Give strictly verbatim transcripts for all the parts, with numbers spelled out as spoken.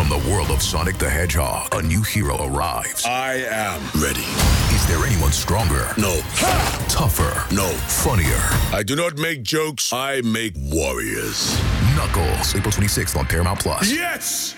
the world of Sonic the Hedgehog, a new hero arrives. I am ready. Is there anyone stronger? No. Ha! Tougher? No. Funnier? I do not make jokes. I make warriors. Knuckles, April twenty-sixth on Paramount Plus. Yes!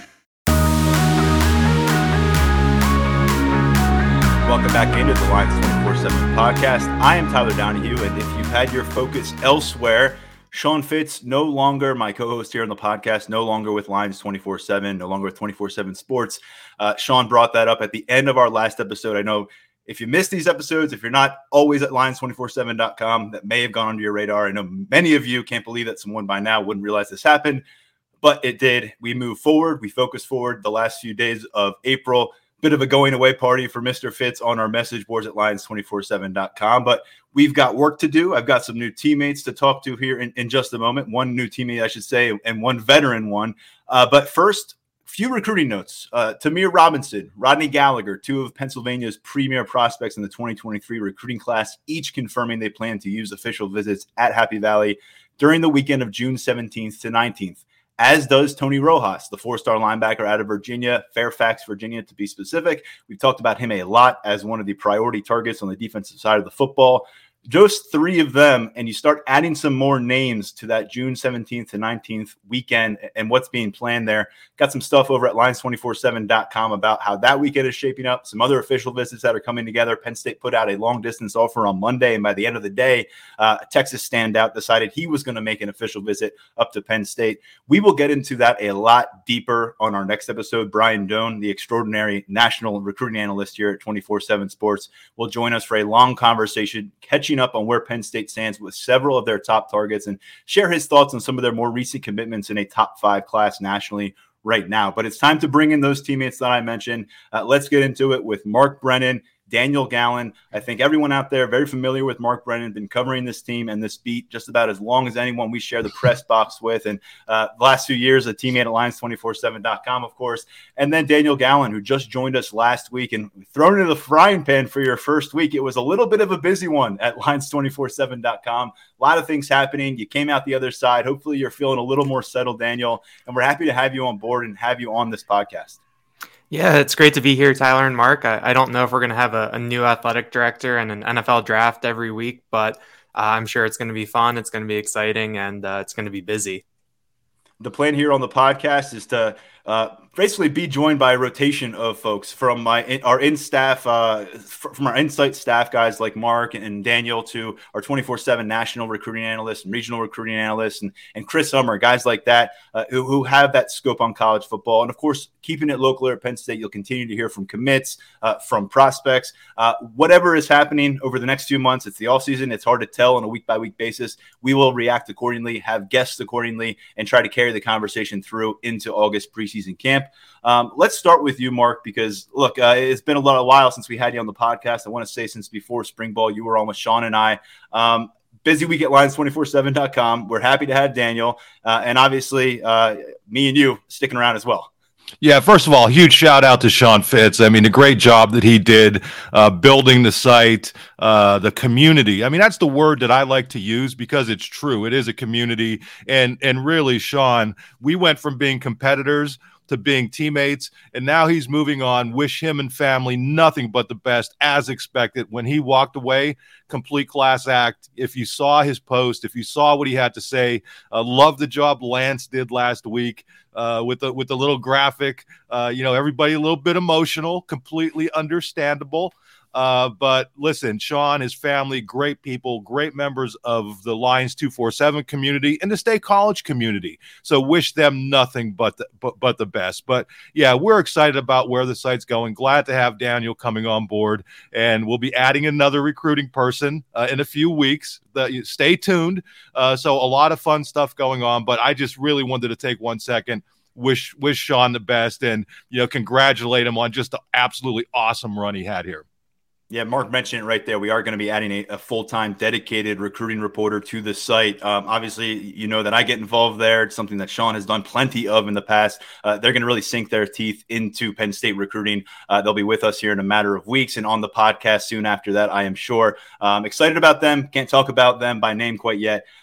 Welcome back into the Lions twenty-four seven podcast. I am Tyler Donahue, and if you've had your focus elsewhere, Sean Fitz, no longer my co-host here on the podcast, no longer with Lions twenty-four seven, no longer with twenty-four seven Sports. Uh, Sean brought that up at the end of our last episode. I know if you missed these episodes, if you're not always at lions two four seven dot com, that may have gone under your radar. I know many of you can't believe that someone by now wouldn't realize this happened, but it did. We moved forward. We focused forward the last few days of April. Bit of a going away party for Mister Fitz on our message boards at lions two four seven dot com, but we've got work to do. I've got some new teammates to talk to here in, in just a moment. One new teammate, I should say, and one veteran one. Uh, but first, few recruiting notes. Uh, Tamir Robinson, Rodney Gallagher, two of Pennsylvania's premier prospects in the twenty twenty-three recruiting class, each confirming they plan to use official visits at Happy Valley during the weekend of June seventeenth to nineteenth. As does Tony Rojas, the four-star linebacker out of Virginia, Fairfax, Virginia, to be specific. We've talked about him a lot as one of the priority targets on the defensive side of the football. Just three of them, and you start adding some more names to that June seventeenth to nineteenth weekend and what's being planned there. Got some stuff over at lions two four seven dot com about how that weekend is shaping up, some other official visits that are coming together. Penn State put out a long-distance offer on Monday, and by the end of the day, uh, a Texas standout decided he was going to make an official visit up to Penn State. We will get into that a lot deeper on our next episode. Brian Doan, the extraordinary national recruiting analyst here at twenty-four seven Sports, will join us for a long conversation, catching up on where Penn State stands with several of their top targets and share his thoughts on some of their more recent commitments in a top five class nationally right now. But it's time to bring in those teammates that I mentioned. Uh, let's get into it with Mark Brennan, Daniel Gallen. I think everyone out there very familiar with Mark Brennan, been covering this team and this beat just about as long as anyone we share the press box with. And uh, the last few years, a teammate at lions two four seven dot com, of course. And then Daniel Gallen, who just joined us last week and thrown into the frying pan for your first week. It was a little bit of a busy one at lions two four seven dot com. A lot of things happening. You came out the other side. Hopefully you're feeling a little more settled, Daniel. And we're happy to have you on board and have you on this podcast. Yeah, it's great to be here, Tyler and Mark. I, I don't know if we're going to have a, a new athletic director and an N F L draft every week, but uh, I'm sure it's going to be fun. It's going to be exciting, and uh, it's going to be busy. The plan here on the podcast is to uh, basically be joined by a rotation of folks from my our in staff, uh, from our Insight staff guys like Mark and Daniel to our twenty-four seven national recruiting analysts and regional recruiting analysts and, and Chris Hummer, guys like that uh, who, who have that scope on college football. And of course, keeping it local at Penn State, you'll continue to hear from commits, uh, from prospects, uh, whatever is happening over the next few months. It's the offseason. It's hard to tell on a week by week basis. We will react accordingly, have guests accordingly, and try to carry the conversation through into August preseason camp. Um, let's start with you, Mark, because look, uh, it's been a lot of while since we had you on the podcast. I want to say since before spring ball, you were on with Sean and I. Um, busy week at lions two four seven dot com. We're happy to have Daniel, uh, and obviously uh, me and you sticking around as well. Yeah, first of all, huge shout out to Sean Fitz. I mean, a great job that he did uh, building the site, uh, the community. I mean, that's the word that I like to use because it's true. It is a community. And, and really, Sean, we went from being competitors to being teammates, and now he's moving on. Wish him and family nothing but the best, as expected. When he walked away, complete class act. If you saw his post, if you saw what he had to say, uh, love the job Lance did last week uh, with the with the little graphic. Uh, you know, everybody a little bit emotional, completely understandable. Uh, but listen, Sean, his family, great people, great members of the Lions two four seven community and the State College community. So wish them nothing but the, but, but the best. But yeah, we're excited about where the site's going. Glad to have Daniel coming on board, and we'll be adding another recruiting person uh, in a few weeks. The, stay tuned. Uh, so a lot of fun stuff going on, but I just really wanted to take one second. Wish, wish Sean the best, and, you know, congratulate him on just the absolutely awesome run he had here. Yeah, Mark mentioned it right there. We are going to be adding a, a full-time dedicated recruiting reporter to the site. Um, obviously, you know that I get involved there. It's something that Sean has done plenty of in the past. Uh, they're going to really sink their teeth into Penn State recruiting. Uh, they'll be with us here in a matter of weeks and on the podcast soon after that, I am sure. Um, excited about them. Can't talk about them by name quite yet.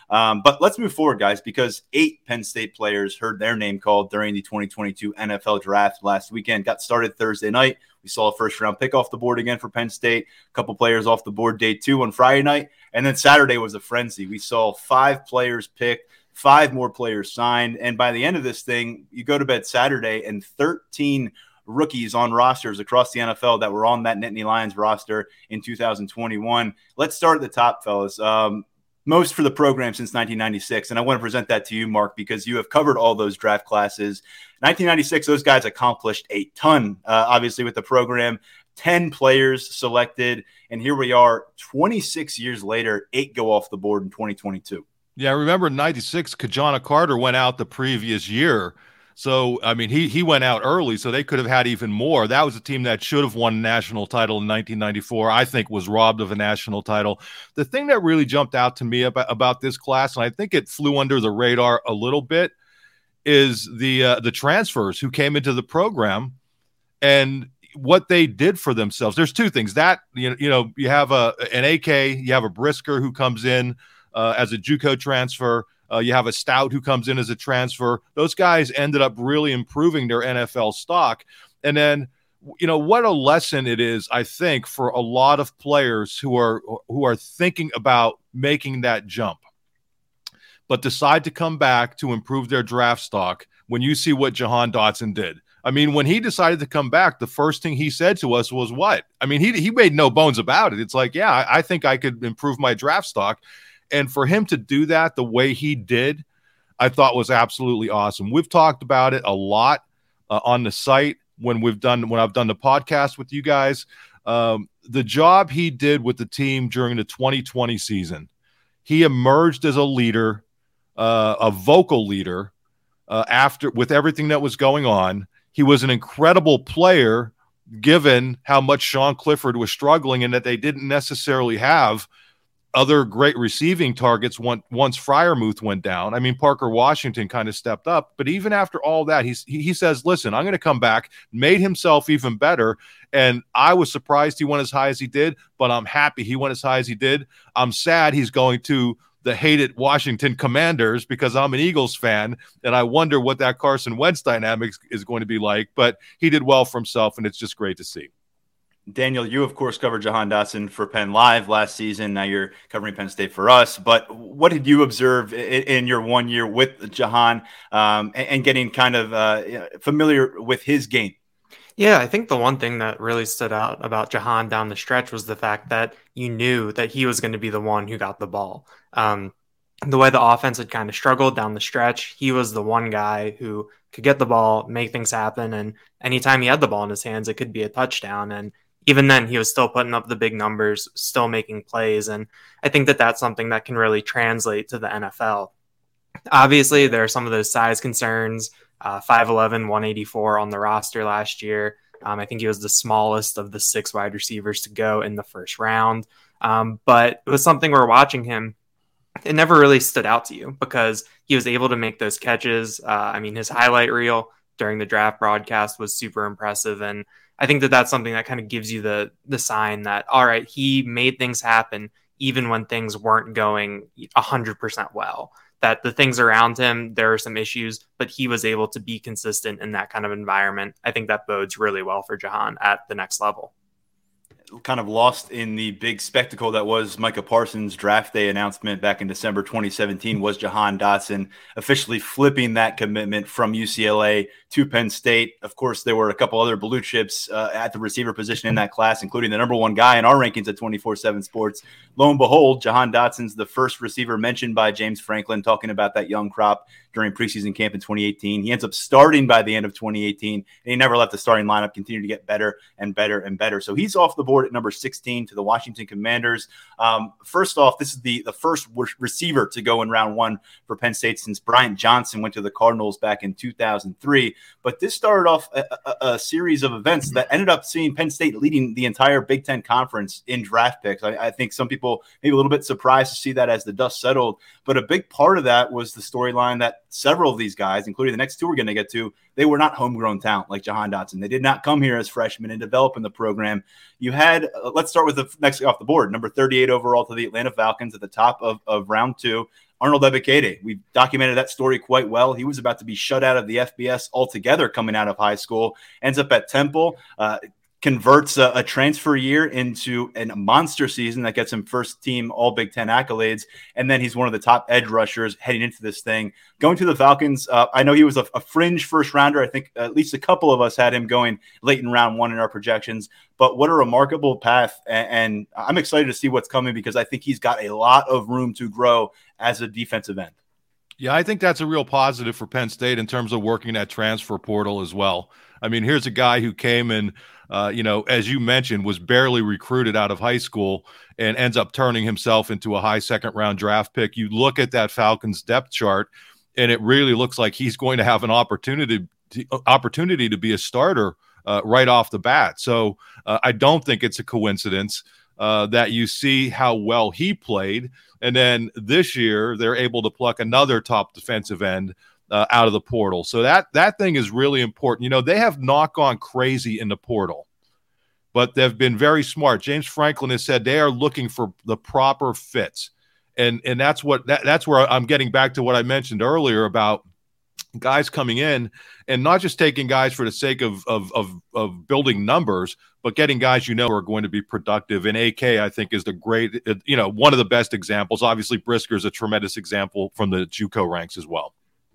Um, but let's move forward, guys, because eight Penn State players heard their name called during the twenty twenty-two N F L Draft last weekend. Got started Thursday night. We saw a first-round pick off the board again for Penn State, a couple players off the board day two on Friday night, and then Saturday was a frenzy. We saw five players picked, five more players signed, and by the end of this thing, you go to bed Saturday, and thirteen rookies on rosters across the N F L that were on that Nittany Lions roster in two thousand twenty-one. Let's start at the top, fellas. Um, most for the program since nineteen ninety-six, and I want to present that to you, Mark, because you have covered all those draft classes. nineteen ninety-six, those guys accomplished a ton, uh, obviously, with the program. ten players selected, and here we are twenty-six years later, eight go off the board in twenty twenty-two. Yeah, I remember in ninety-six, Kajana Carter went out the previous year. So, I mean, he he went out early, so they could have had even more. That was a team that should have won a national title in nineteen ninety-four, I think was robbed of a national title. The thing that really jumped out to me about, about this class, and I think it flew under the radar a little bit, is the uh, the transfers who came into the program and what they did for themselves. There's two things. That, you know, you, know, you have a an A K, you have a Brisker who comes in uh, as a JUCO transfer. Uh, you have a Stout who comes in as a transfer. Those guys ended up really improving their N F L stock. And then, you know, what a lesson it is, I think, for a lot of players who are who are thinking about making that jump, but decide to come back to improve their draft stock when you see what Jahan Dotson did. I mean, when he decided to come back, the first thing he said to us was what? I mean, he he made no bones about it. It's like, yeah, I, I think I could improve my draft stock. And for him to do that the way he did, I thought was absolutely awesome. We've talked about it a lot uh, on the site when we've done when I've done the podcast with you guys. Um, the job he did with the team during the twenty twenty season, he emerged as a leader, uh, a vocal leader uh, after with everything that was going on. He was an incredible player, given how much Sean Clifford was struggling and that they didn't necessarily have other great receiving targets once, once Freiermuth went down. I mean, Parker Washington kind of stepped up, but even after all that, he's, he, he says, listen, I'm going to come back, made himself even better. And I was surprised he went as high as he did, but I'm happy he went as high as he did. I'm sad he's going to the hated Washington Commanders because I'm an Eagles fan, and I wonder what that Carson Wentz dynamics is going to be like, but he did well for himself, and it's just great to see. Daniel, you, of course, covered Jahan Dotson for Penn Live last season. Now you're covering Penn State for us. But what did you observe in, in your one year with Jahan um, and, and getting kind of uh, familiar with his game? Yeah, I think the one thing that really stood out about Jahan down the stretch was the fact that you knew that he was going to be the one who got the ball. Um, the way the offense had kind of struggled down the stretch, he was the one guy who could get the ball, make things happen. And anytime he had the ball in his hands, it could be a touchdown. And even then, he was still putting up the big numbers, still making plays. And I think that that's something that can really translate to the N F L. Obviously, there are some of those size concerns. Uh, five eleven, one eighty-four on the roster last year. Um, I think he was the smallest of the six wide receivers to go in the first round. Um, but it was something we're watching him. It never really stood out to you because he was able to make those catches. Uh, I mean, his highlight reel during the draft broadcast was super impressive. And I think that that's something that kind of gives you the the sign that, all right, he made things happen even when things weren't going one hundred percent well. That the things around him, there are some issues, but he was able to be consistent in that kind of environment. I think that bodes really well for Jahan at the next level. Kind of lost in the big spectacle that was Micah Parsons' draft day announcement back in December twenty seventeen was Jahan Dotson officially flipping that commitment from U C L A to Penn State. Of course, there were a couple other blue chips uh, at the receiver position in that class, including the number one guy in our rankings at twenty-four seven Sports. Lo and behold, Jahan Dotson's the first receiver mentioned by James Franklin, talking about that young crop during preseason camp in twenty eighteen. He ends up starting by the end of twenty eighteen, and he never left the starting lineup, continued to get better and better and better. So he's off the board at number sixteen to the Washington Commanders. Um, first off, this is the, the first receiver to go in round one for Penn State since Bryant Johnson went to the Cardinals back in two thousand three. But this started off a, a, a series of events that ended up seeing Penn State leading the entire Big Ten Conference in draft picks. I, I think some people maybe a little bit surprised to see that as the dust settled. But a big part of that was the storyline that several of these guys, including the next two we're going to get to, they were not homegrown talent like Jahan Dotson. They did not come here as freshmen and develop in the program. You had, uh, let's start with the next off the board, number thirty-eight overall to the Atlanta Falcons at the top of, of round two. Arnold Ebiketie. We've documented that story quite well. He was about to be shut out of the F B S altogether coming out of high school, ends up at Temple, uh, converts a, a transfer year into a monster season that gets him first team all Big Ten accolades. And then he's one of the top edge rushers heading into this thing. Going to the Falcons, uh, I know he was a, a fringe first rounder. I think at least a couple of us had him going late in round one in our projections. But what a remarkable path. And, and I'm excited to see what's coming because I think he's got a lot of room to grow as a defensive end. Yeah, I think that's a real positive for Penn State in terms of working that transfer portal as well. I mean, here's a guy who came in, uh, you know, as you mentioned, was barely recruited out of high school and ends up turning himself into a high second round draft pick. You look at that Falcons depth chart, and it really looks like he's going to have an opportunity to, opportunity to be a starter uh, right off the bat. So uh, I don't think it's a coincidence uh, that you see how well he played. And then this year, they're able to pluck another top defensive end uh, out of the portal. So that that thing is really important. You know, they have not gone crazy in the portal, but they've been very smart. James Franklin has said they are looking for the proper fits. And and that's what that, that's where I'm getting back to what I mentioned earlier about guys coming in and not just taking guys for the sake of of of, of building numbers, but getting guys you know are going to be productive. And A K, I think, is the great, you know, one of the best examples. Obviously, Brisker is a tremendous example from the JUCO ranks as well.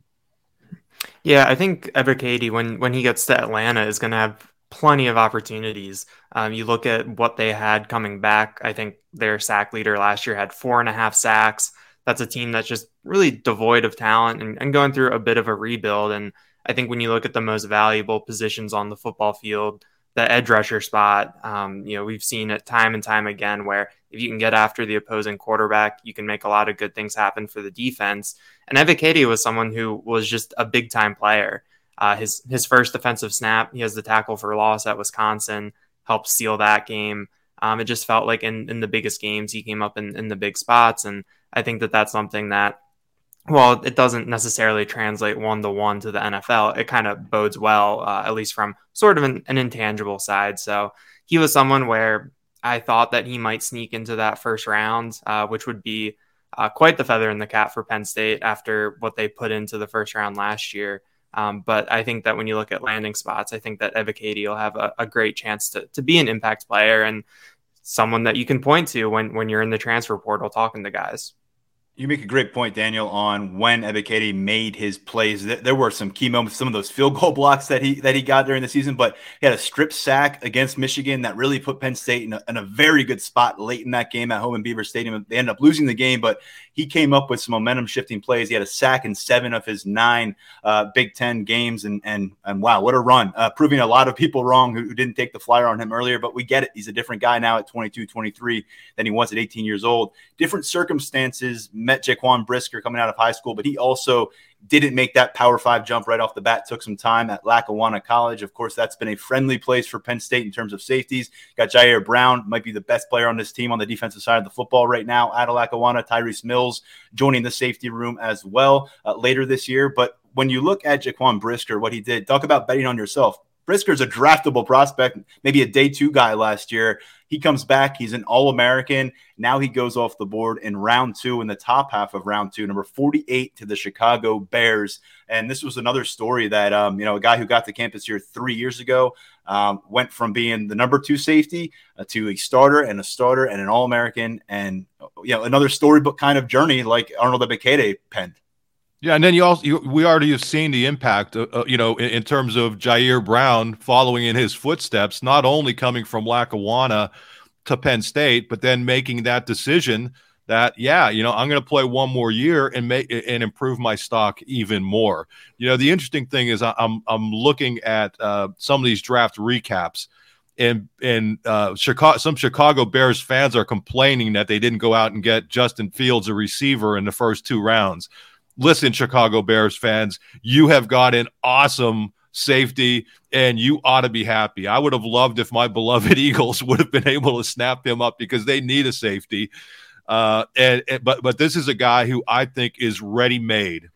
Yeah, I think Ebiketie, when when he gets to Atlanta, is going to have plenty of opportunities. Um, you look at what they had coming back. I think their sack leader last year had four and a half sacks. That's a team that's just really devoid of talent and, and going through a bit of a rebuild. And I think when you look at the most valuable positions on the football field, the edge rusher spot, um, you know, we've seen it time and time again where if you can get after the opposing quarterback, you can make a lot of good things happen for the defense. And Ebiketie was someone who was just a big time player. Uh, his his first defensive snap, he has the tackle for loss at Wisconsin, helped seal that game. Um, it just felt like in, in the biggest games, he came up in, in the big spots. And I think that that's something that, well, it doesn't necessarily translate one-to-one to the N F L. It kind of bodes well, uh, at least from sort of an, an intangible side. So he was someone where I thought that he might sneak into that first round, uh, which would be uh, quite the feather in the cap for Penn State after what they put into the first round last year. Um, but I think that when you look at landing spots, I think that Ebiketie will have a, a great chance to to be an impact player and someone that you can point to when, when you're in the transfer portal talking to guys. You make a great point, Daniel, on when Ebiketie made his plays. There were some key moments, some of those field goal blocks that he that he got during the season, but he had a strip sack against Michigan that really put Penn State in a, in a very good spot late in that game at home in Beaver Stadium. They ended up losing the game, but he came up with some momentum-shifting plays. He had a sack in seven of his nine uh, Big Ten games, and and and wow, what a run, uh, proving a lot of people wrong who, who didn't take the flyer on him earlier, but we get it. He's a different guy now at twenty-two, twenty-three than he was at eighteen years old. Different circumstances met Jaquan Brisker coming out of high school, but he also didn't make that Power Five jump right off the bat. Took some time at Lackawanna College. Of course, that's been a friendly place for Penn State in terms of safeties. Got Jair Brown, might be the best player on this team on the defensive side of the football right now out of Lackawanna. Tyrese Mills joining the safety room as well uh, later this year. But when you look at Jaquan Brisker, what he did, talk about betting on yourself. Brisker's a draftable prospect, maybe a day two guy last year. He comes back. He's an All-American. Now he goes off the board in round two, in the top half of round two, number forty-eight to the Chicago Bears. And this was another story that, um, you know, a guy who got to campus here three years ago um, went from being the number two safety uh, to a starter and a starter and an All-American. And, you know, another storybook kind of journey like Arnold Ebiketie penned. Yeah, and then you also you, we already have seen the impact, uh, uh, you know, in, in terms of Jair Brown following in his footsteps, not only coming from Lackawanna to Penn State, but then making that decision that, yeah, you know, I'm going to play one more year and make and improve my stock even more. You know, the interesting thing is I'm I'm looking at uh, some of these draft recaps. And and uh, Chicago, some Chicago Bears fans are complaining that they didn't go out and get Justin Fields, a receiver, in the first two rounds. Listen, Chicago Bears fans, you have got an awesome safety, and you ought to be happy. I would have loved if my beloved Eagles would have been able to snap him up because they need a safety. Uh, and, and but but this is a guy who I think is ready-made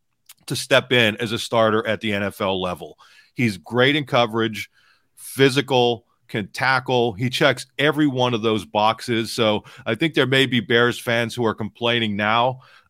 to step in as a starter at the N F L level. He's great in coverage, physical, can tackle. He checks every one of those boxes. So I think there may be Bears fans who are complaining now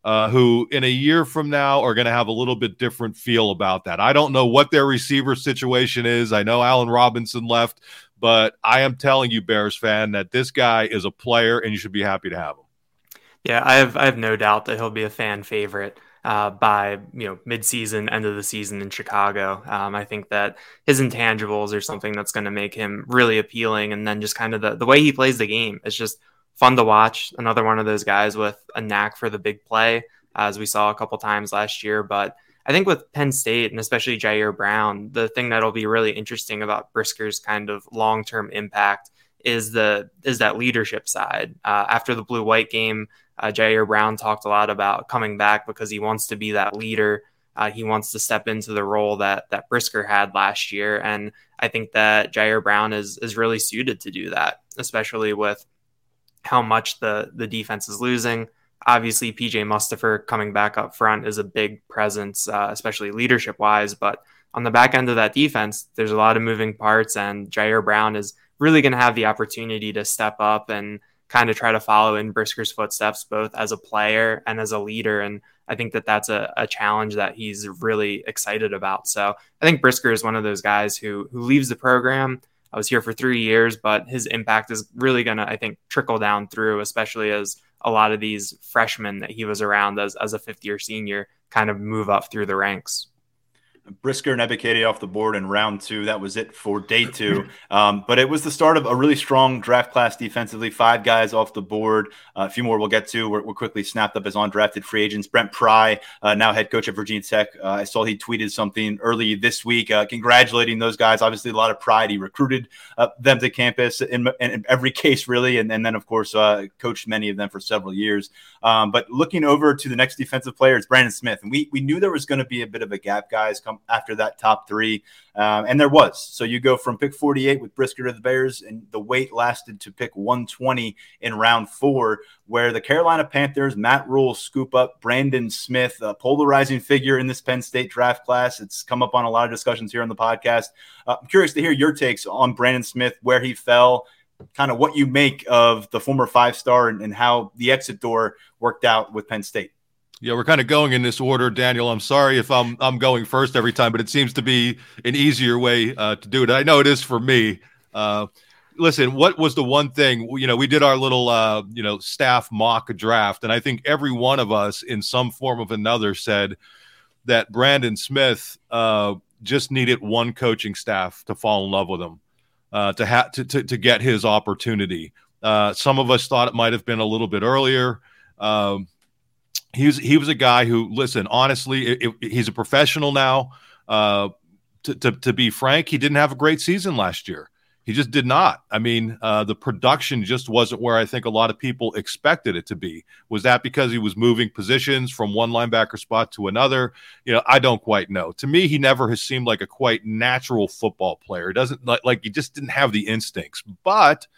uh, who in a year from now are going to have a little bit different feel about that. I don't know what their receiver situation is. I know Allen Robinson left, but I am telling you, Bears fan, that this guy is a player and you should be happy to have him. Yeah, I have I have no doubt that he'll be a fan favorite uh, by you know mid-season, end of the season in Chicago. Um, I think that his intangibles are something that's going to make him really appealing, and then just kind of the, the way he plays the game is just fun to watch. Another one of those guys with a knack for the big play, as we saw a couple times last year. But I think with Penn State and especially Jair Brown, the thing that'll be really interesting about Brisker's kind of long-term impact is the is that leadership side. Uh, after the blue-white game, Uh, Jair Brown talked a lot about coming back because he wants to be that leader. Uh, he wants to step into the role that that Brisker had last year. And I think that Jair Brown is is really suited to do that, especially with how much the, the defense is losing. Obviously, P J Mustipher coming back up front is a big presence, uh, especially leadership-wise. But on the back end of that defense, there's a lot of moving parts, and Jair Brown is really going to have the opportunity to step up and kind of try to follow in Brisker's footsteps, both as a player and as a leader. And I think that that's a, a challenge that he's really excited about. So I think Brisker is one of those guys who, who leaves the program. I was here for three years, but his impact is really going to, I think, trickle down through, especially as a lot of these freshmen that he was around as, as a fifth year senior kind of move up through the ranks. Brisker and Ebiketie off the board in round two. That was it for day two. Um, but it was the start of a really strong draft class defensively. Five guys off the board. Uh, a few more we'll get to. We're, we're quickly snapped up as undrafted free agents. Brent Pry, uh, now head coach at Virginia Tech. Uh, I saw he tweeted something early this week uh, congratulating those guys. Obviously, a lot of pride. He recruited uh, them to campus in, in every case, really. And, and then, of course, uh, coached many of them for several years. Um, but looking over to the next defensive player, it's Brandon Smith. And we, we knew there was going to be a bit of a gap, guys, come after that top three. Um, and there was. So you go from pick forty-eight with Brisker to the Bears, and the wait lasted to pick one twenty in round four, where the Carolina Panthers, Matt Rhule, scoop up Brandon Smith, a polarizing figure in this Penn State draft class. It's come up on a lot of discussions here on the podcast. Uh, I'm curious to hear your takes on Brandon Smith, where he fell, kind of what you make of the former five-star and, and how the exit door worked out with Penn State. Yeah, we're kind of going in this order, Daniel. I'm sorry if I'm I'm going first every time, but it seems to be an easier way uh, to do it. I know it is for me. Uh, listen, what was the one thing, you know, we did our little, uh, you know, staff mock draft, and I think every one of us in some form of another said that Brandon Smith uh, just needed one coaching staff to fall in love with him, uh, to, ha- to, to, to get his opportunity. Uh, some of us thought it might have been a little bit earlier. Um, He was, he was a guy who, listen, honestly, it, it, he's a professional now. Uh, to, to, to be frank, he didn't have a great season last year. He just did not. I mean, uh, the production just wasn't where I think a lot of people expected it to be. Was that because he was moving positions from one linebacker spot to another? You know, I don't quite know. To me, he never has seemed like a quite natural football player. It doesn't like, like he just didn't have the instincts. But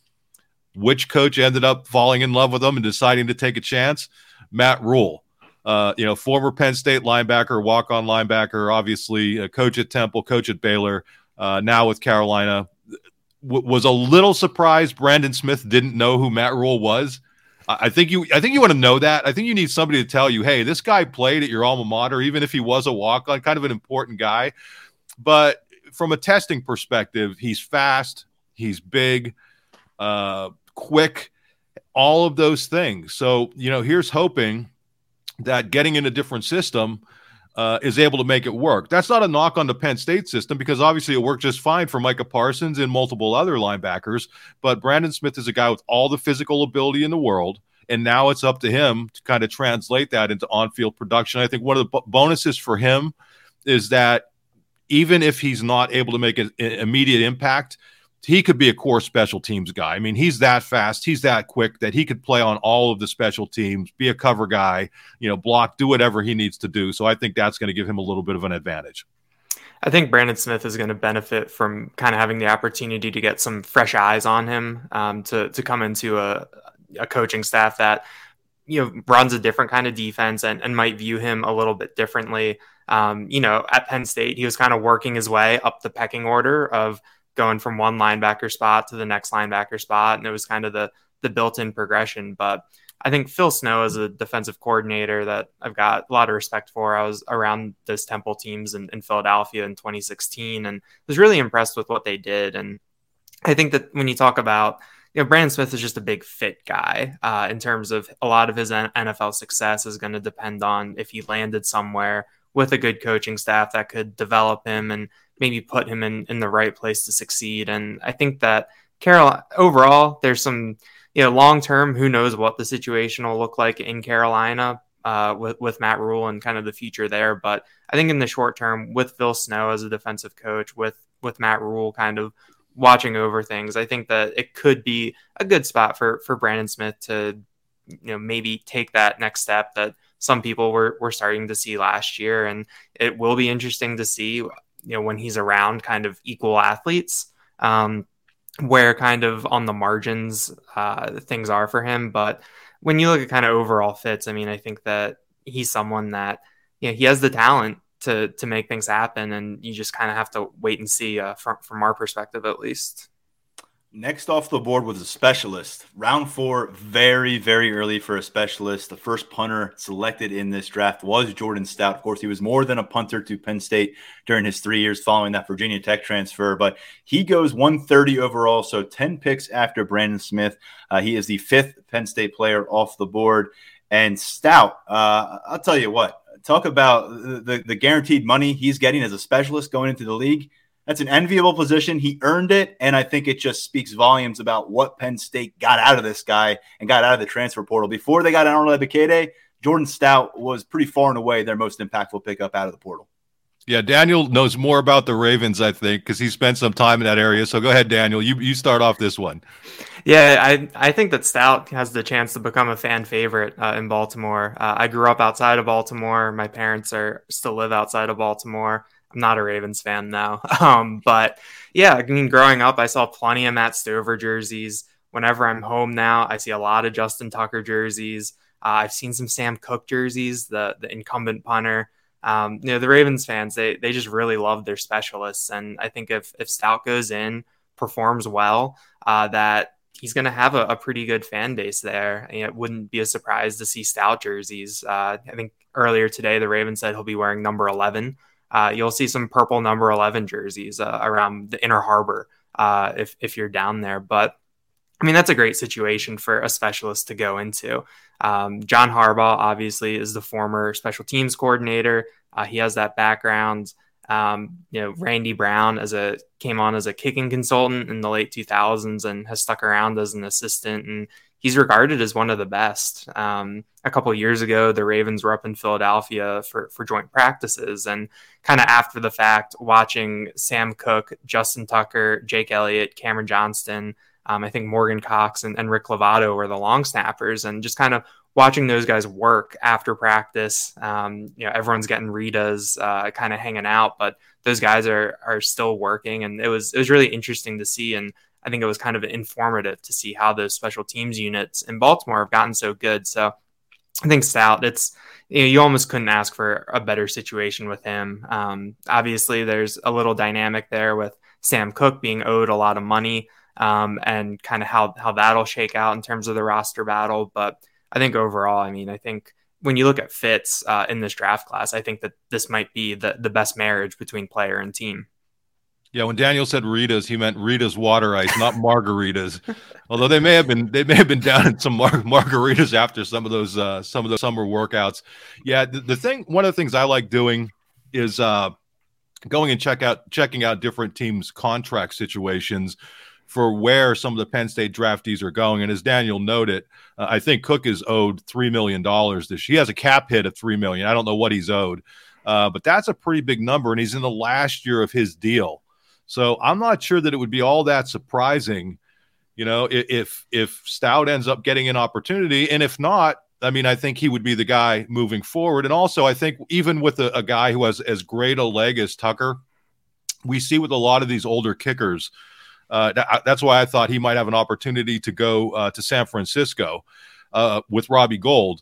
which coach ended up falling in love with him and deciding to take a chance? Matt Rhule, uh, you know, former Penn State linebacker, walk-on linebacker, obviously a coach at Temple, coach at Baylor, uh, now with Carolina. W- was a little surprised Brandon Smith didn't know who Matt Rhule was. I-, I think you, I think you want to know that. I think you need somebody to tell you, hey, this guy played at your alma mater, even if he was a walk-on, kind of an important guy. But from a testing perspective, he's fast, he's big, uh, quick. All of those things. So, you know, here's hoping that getting in a different system uh, is able to make it work. That's not a knock on the Penn State system, because obviously it worked just fine for Micah Parsons and multiple other linebackers. But Brandon Smith is a guy with all the physical ability in the world. And now it's up to him to kind of translate that into on-field production. I think one of the b- bonuses for him is that even if he's not able to make an, an immediate impact, he could be a core special teams guy. I mean, he's that fast, he's that quick that he could play on all of the special teams, be a cover guy, you know, block, do whatever he needs to do. So I think that's going to give him a little bit of an advantage. I think Brandon Smith is going to benefit from kind of having the opportunity to get some fresh eyes on him, um, to to come into a, a coaching staff that, you know, runs a different kind of defense and, and might view him a little bit differently. Um, you know, at Penn State, he was kind of working his way up the pecking order of going from one linebacker spot to the next linebacker spot. And it was kind of the, the built-in progression. But I think Phil Snow is a defensive coordinator that I've got a lot of respect for. I was around those Temple teams in, in Philadelphia in twenty sixteen and was really impressed with what they did. And I think that when you talk about, you know, Brandon Smith is just a big fit guy uh, in terms of a lot of his N F L success is going to depend on if he landed somewhere with a good coaching staff that could develop him and maybe put him in, in the right place to succeed. And I think that Carol overall, there's some, you know, long-term, who knows what the situation will look like in Carolina uh, with, with Matt Rule and kind of the future there. But I think in the short term with Phil Snow as a defensive coach, with, with Matt Rule kind of watching over things, I think that it could be a good spot for, for Brandon Smith to, you know, maybe take that next step that some people were, were starting to see last year. And it will be interesting to see, you know, when he's around kind of equal athletes, um, where kind of on the margins uh, things are for him. But when you look at kind of overall fits, I mean, I think that he's someone that, you know, he has the talent to to make things happen, and you just kind of have to wait and see uh, from, from our perspective, at least. Next off the board was a specialist. Round four, very, very early for a specialist. The first punter selected in this draft was Jordan Stout. Of course, he was more than a punter to Penn State during his three years following that Virginia Tech transfer, but he goes one thirty overall, so ten picks after Brandon Smith. Uh, he is the fifth Penn State player off the board. And Stout, uh, I'll tell you what, talk about the, the, the guaranteed money he's getting as a specialist going into the league. That's an enviable position. He earned it, and I think it just speaks volumes about what Penn State got out of this guy and got out of the transfer portal. Before they got Arnold Ebiketie, Jordan Stout was pretty far and away their most impactful pickup out of the portal. Yeah, Daniel knows more about the Ravens, I think, because he spent some time in that area. So go ahead, Daniel. You you start off this one. Yeah, I I think that Stout has the chance to become a fan favorite uh, in Baltimore. Uh, I grew up outside of Baltimore. My parents are still live outside of Baltimore. I'm not a Ravens fan now. Um, but yeah, I mean, growing up, I saw plenty of Matt Stover jerseys. Whenever I'm home now, I see a lot of Justin Tucker jerseys. Uh, I've seen some Sam Cook jerseys, the the incumbent punter. Um, you know, the Ravens fans, they they just really love their specialists. And I think if, if Stout goes in, performs well, uh, that he's going to have a, a pretty good fan base there. And it wouldn't be a surprise to see Stout jerseys. Uh, I think earlier today, the Ravens said he'll be wearing number eleven. Uh, you'll see some purple number eleven jerseys uh, around the Inner Harbor uh, if, if you're down there. But I mean, that's a great situation for a specialist to go into. Um, John Harbaugh, obviously, is the former special teams coordinator. Uh, he has that background. Um, you know, Randy Brown as a came on as a kicking consultant in the late two thousands and has stuck around as an assistant. And he's regarded as one of the best. Um, a couple of years ago, the Ravens were up in Philadelphia for, for joint practices, and kind of after the fact, watching Sam Cook, Justin Tucker, Jake Elliott, Cameron Johnston, Um, I think Morgan Cox and, and Rick Lovato were the long snappers, and just kind of watching those guys work after practice. Um, you know, everyone's getting Ritas, uh, kind of hanging out, but those guys are are still working, and it was it was really interesting to see. And I think it was kind of informative to see how those special teams units in Baltimore have gotten so good. So I think Stout, it's, you know, you almost couldn't ask for a better situation with him. Um, obviously, there's a little dynamic there with Sam Cook being owed a lot of money. Um, and kind of how, how that'll shake out in terms of the roster battle. But I think overall, I mean, I think when you look at fits uh, in this draft class, I think that this might be the, the best marriage between player and team. Yeah, when Daniel said Ritas, he meant Rita's water ice, not margaritas. Although they may have been they may have been down in some mar- margaritas after some of those uh, some of the summer workouts. Yeah, the, the thing, one of the things I like doing is uh, going and check out checking out different teams' contract situations for where some of the Penn State draftees are going. And as Daniel noted, uh, I think Cook is owed three million dollars this year. He has a cap hit of three million dollars. I don't know what he's owed, uh, but that's a pretty big number, and he's in the last year of his deal. So I'm not sure that it would be all that surprising, you know, if if Stout ends up getting an opportunity. And if not, I mean, I think he would be the guy moving forward. And also, I think even with a, a guy who has as great a leg as Tucker, we see with a lot of these older kickers, Uh, that, that's why I thought he might have an opportunity to go uh, to San Francisco uh, with Robbie Gould.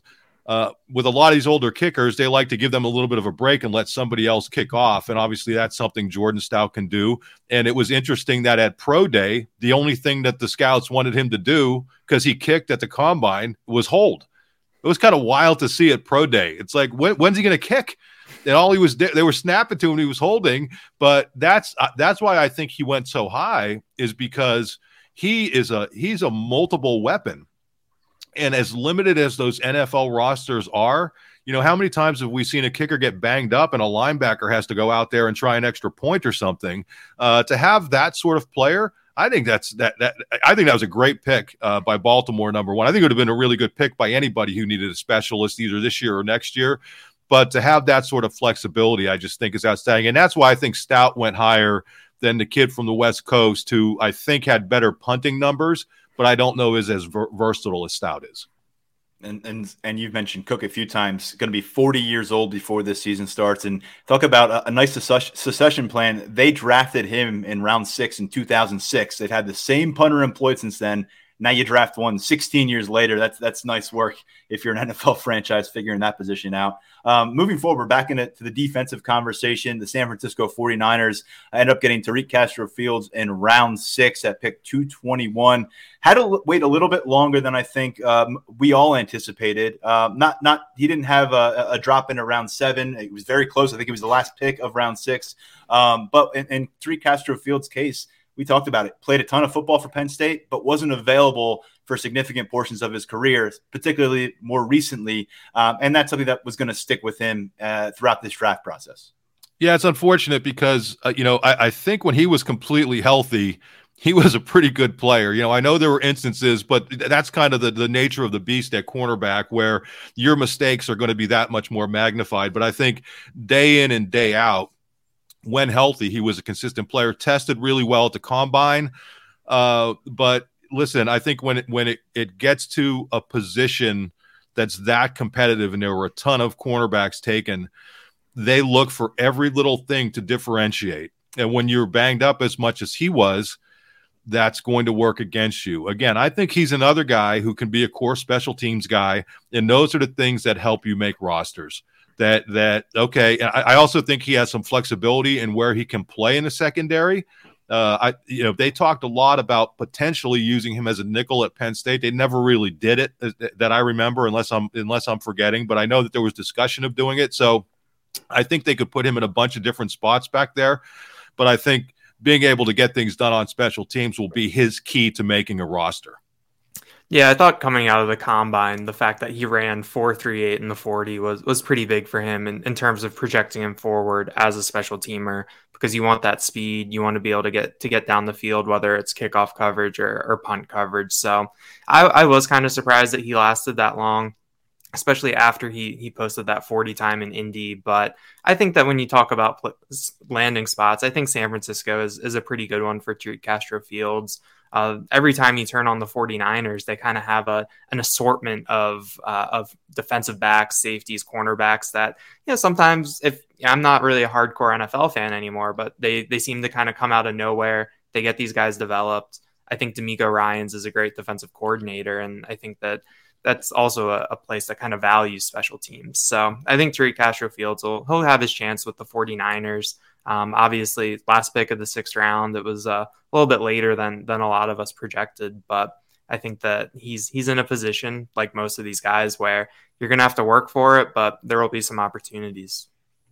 uh, with a lot of these older kickers, they like to give them a little bit of a break and let somebody else kick off. And obviously that's something Jordan Stout can do. And it was interesting that at Pro Day, the only thing that the scouts wanted him to do, because he kicked at the combine, was hold. It was kind of wild to see at Pro Day. It's like, when, when's he going to kick? And all he was, they were snapping to him, he was holding. But that's uh, that's why I think he went so high, is because he is a he's a multiple weapon. And as limited as those N F L rosters are, you know, how many times have we seen a kicker get banged up and a linebacker has to go out there and try an extra point or something? Uh, to have that sort of player, I think that's that. That I think that was a great pick uh, by Baltimore, number one. I think it would have been a really good pick by anybody who needed a specialist either this year or next year. But to have that sort of flexibility, I just think is outstanding, and that's why I think Stout went higher than the kid from the West Coast, who I think had better punting numbers, but I don't know is as ver- versatile as Stout is. And, and and you've mentioned Cook a few times, going to be forty years old before this season starts. And talk about a, a nice succession plan. They drafted him in round six in two thousand six. They've had the same punter employed since then. Now you draft one sixteen years later. That's that's nice work if you're an N F L franchise figuring that position out. Um, moving forward, back into to the defensive conversation, the San Francisco forty-niners end up getting Tariq Castro-Fields in round six at pick two twenty-one. Had to l- wait a little bit longer than I think um, we all anticipated. Um, not not he didn't have a, a drop in around seven. It was very close. I think it was the last pick of round six. Um, but in, in Tariq Castro-Fields' case, we talked about it, played a ton of football for Penn State, but wasn't available for significant portions of his career, particularly more recently. Um, and that's something that was going to stick with him uh, throughout this draft process. Yeah, it's unfortunate because, uh, you know, I, I think when he was completely healthy, he was a pretty good player. You know, I know there were instances, but that's kind of the, the nature of the beast at cornerback, where your mistakes are going to be that much more magnified. But I think day in and day out, when healthy, he was a consistent player, tested really well at the combine. Uh, but listen, I think when it, when it, it gets to a position that's that competitive, and there were a ton of cornerbacks taken, they look for every little thing to differentiate. And when you're banged up as much as he was, that's going to work against you. Again, I think he's another guy who can be a core special teams guy, and those are the things that help you make rosters. That, that okay, I, I also think he has some flexibility in where he can play in the secondary. Uh, I, you know, they talked a lot about potentially using him as a nickel at Penn State. They never really did it, that I remember, unless I'm unless I'm forgetting. But I know that there was discussion of doing it. So I think they could put him in a bunch of different spots back there. But I think being able to get things done on special teams will be his key to making a roster. Yeah, I thought coming out of the combine, the fact that he ran four three eight in the forty was was pretty big for him in, in terms of projecting him forward as a special teamer, because you want that speed, you want to be able to get to get down the field, whether it's kickoff coverage or, or punt coverage. So I, I was kind of surprised that he lasted that long, especially after he he posted that forty time in Indy. But I think that when you talk about pl- landing spots, I think San Francisco is, is a pretty good one for Tariq Castro-Fields. Uh, every time you turn on the forty-niners, they kind of have a an assortment of uh, of defensive backs, safeties, cornerbacks that, you know, sometimes, if I'm not really a hardcore N F L fan anymore, but they they seem to kind of come out of nowhere. They get these guys developed. I think D'Amico Ryans is a great defensive coordinator, and I think that that's also a, a place that kind of values special teams. So I think Tariq Castro-Fields will he'll have his chance with the forty-niners. Um, obviously, last pick of the sixth round, it was uh, a little bit later than than a lot of us projected, but I think that he's he's in a position, like most of these guys, where you're going to have to work for it, but there will be some opportunities.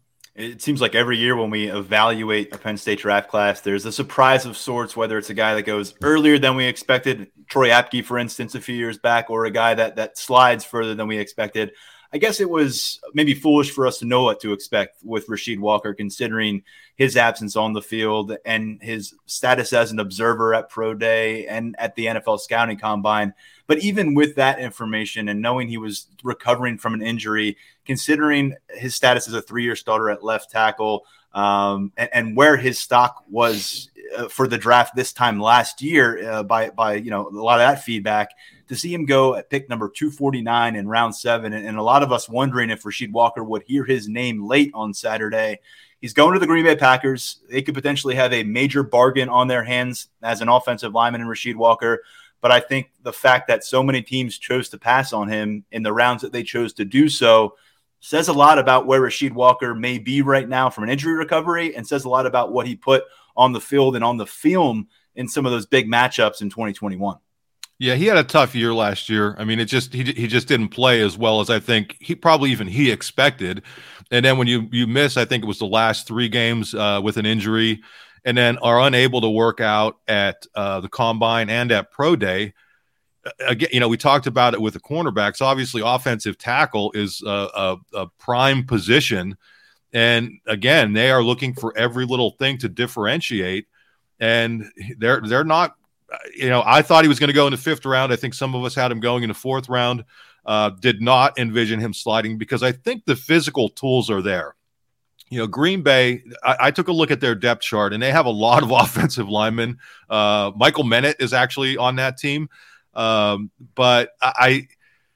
It seems like every year when we evaluate a Penn State draft class, there's a surprise of sorts, whether it's a guy that goes earlier than we expected, Troy Apke, for instance, a few years back, or a guy that that slides further than we expected. I guess it was maybe foolish for us to know what to expect with Rasheed Walker, considering his absence on the field and his status as an observer at Pro Day and at the N F L Scouting Combine. But even with that information and knowing he was recovering from an injury, considering his status as a three-year starter at left tackle, um, and, and where his stock was uh, for the draft this time last year, uh, by by you know a lot of that feedback, to see him go at pick number two forty-nine in round seven, and, and a lot of us wondering if Rasheed Walker would hear his name late on Saturday. He's going to the Green Bay Packers. They could potentially have a major bargain on their hands as an offensive lineman in Rasheed Walker. But I think the fact that so many teams chose to pass on him in the rounds that they chose to do so says a lot about where Rasheed Walker may be right now from an injury recovery, and says a lot about what he put on the field and on the film in some of those big matchups in twenty twenty-one. Yeah, he had a tough year last year. I mean, it just he he just didn't play as well as I think he probably even he expected. And then when you you miss, I think it was the last three games uh, with an injury, and then are unable to work out at uh, the combine and at pro day. Again, you know, we talked about it with the cornerbacks. Obviously, offensive tackle is a, a, a prime position, and again, they are looking for every little thing to differentiate. And they're they're not. You know, I thought he was going to go in the fifth round. I think some of us had him going in the fourth round. Uh, did not envision him sliding because I think the physical tools are there. You know, Green Bay, I, I took a look at their depth chart, and they have a lot of offensive linemen. Uh, Michael Menet is actually on that team. Um, but I,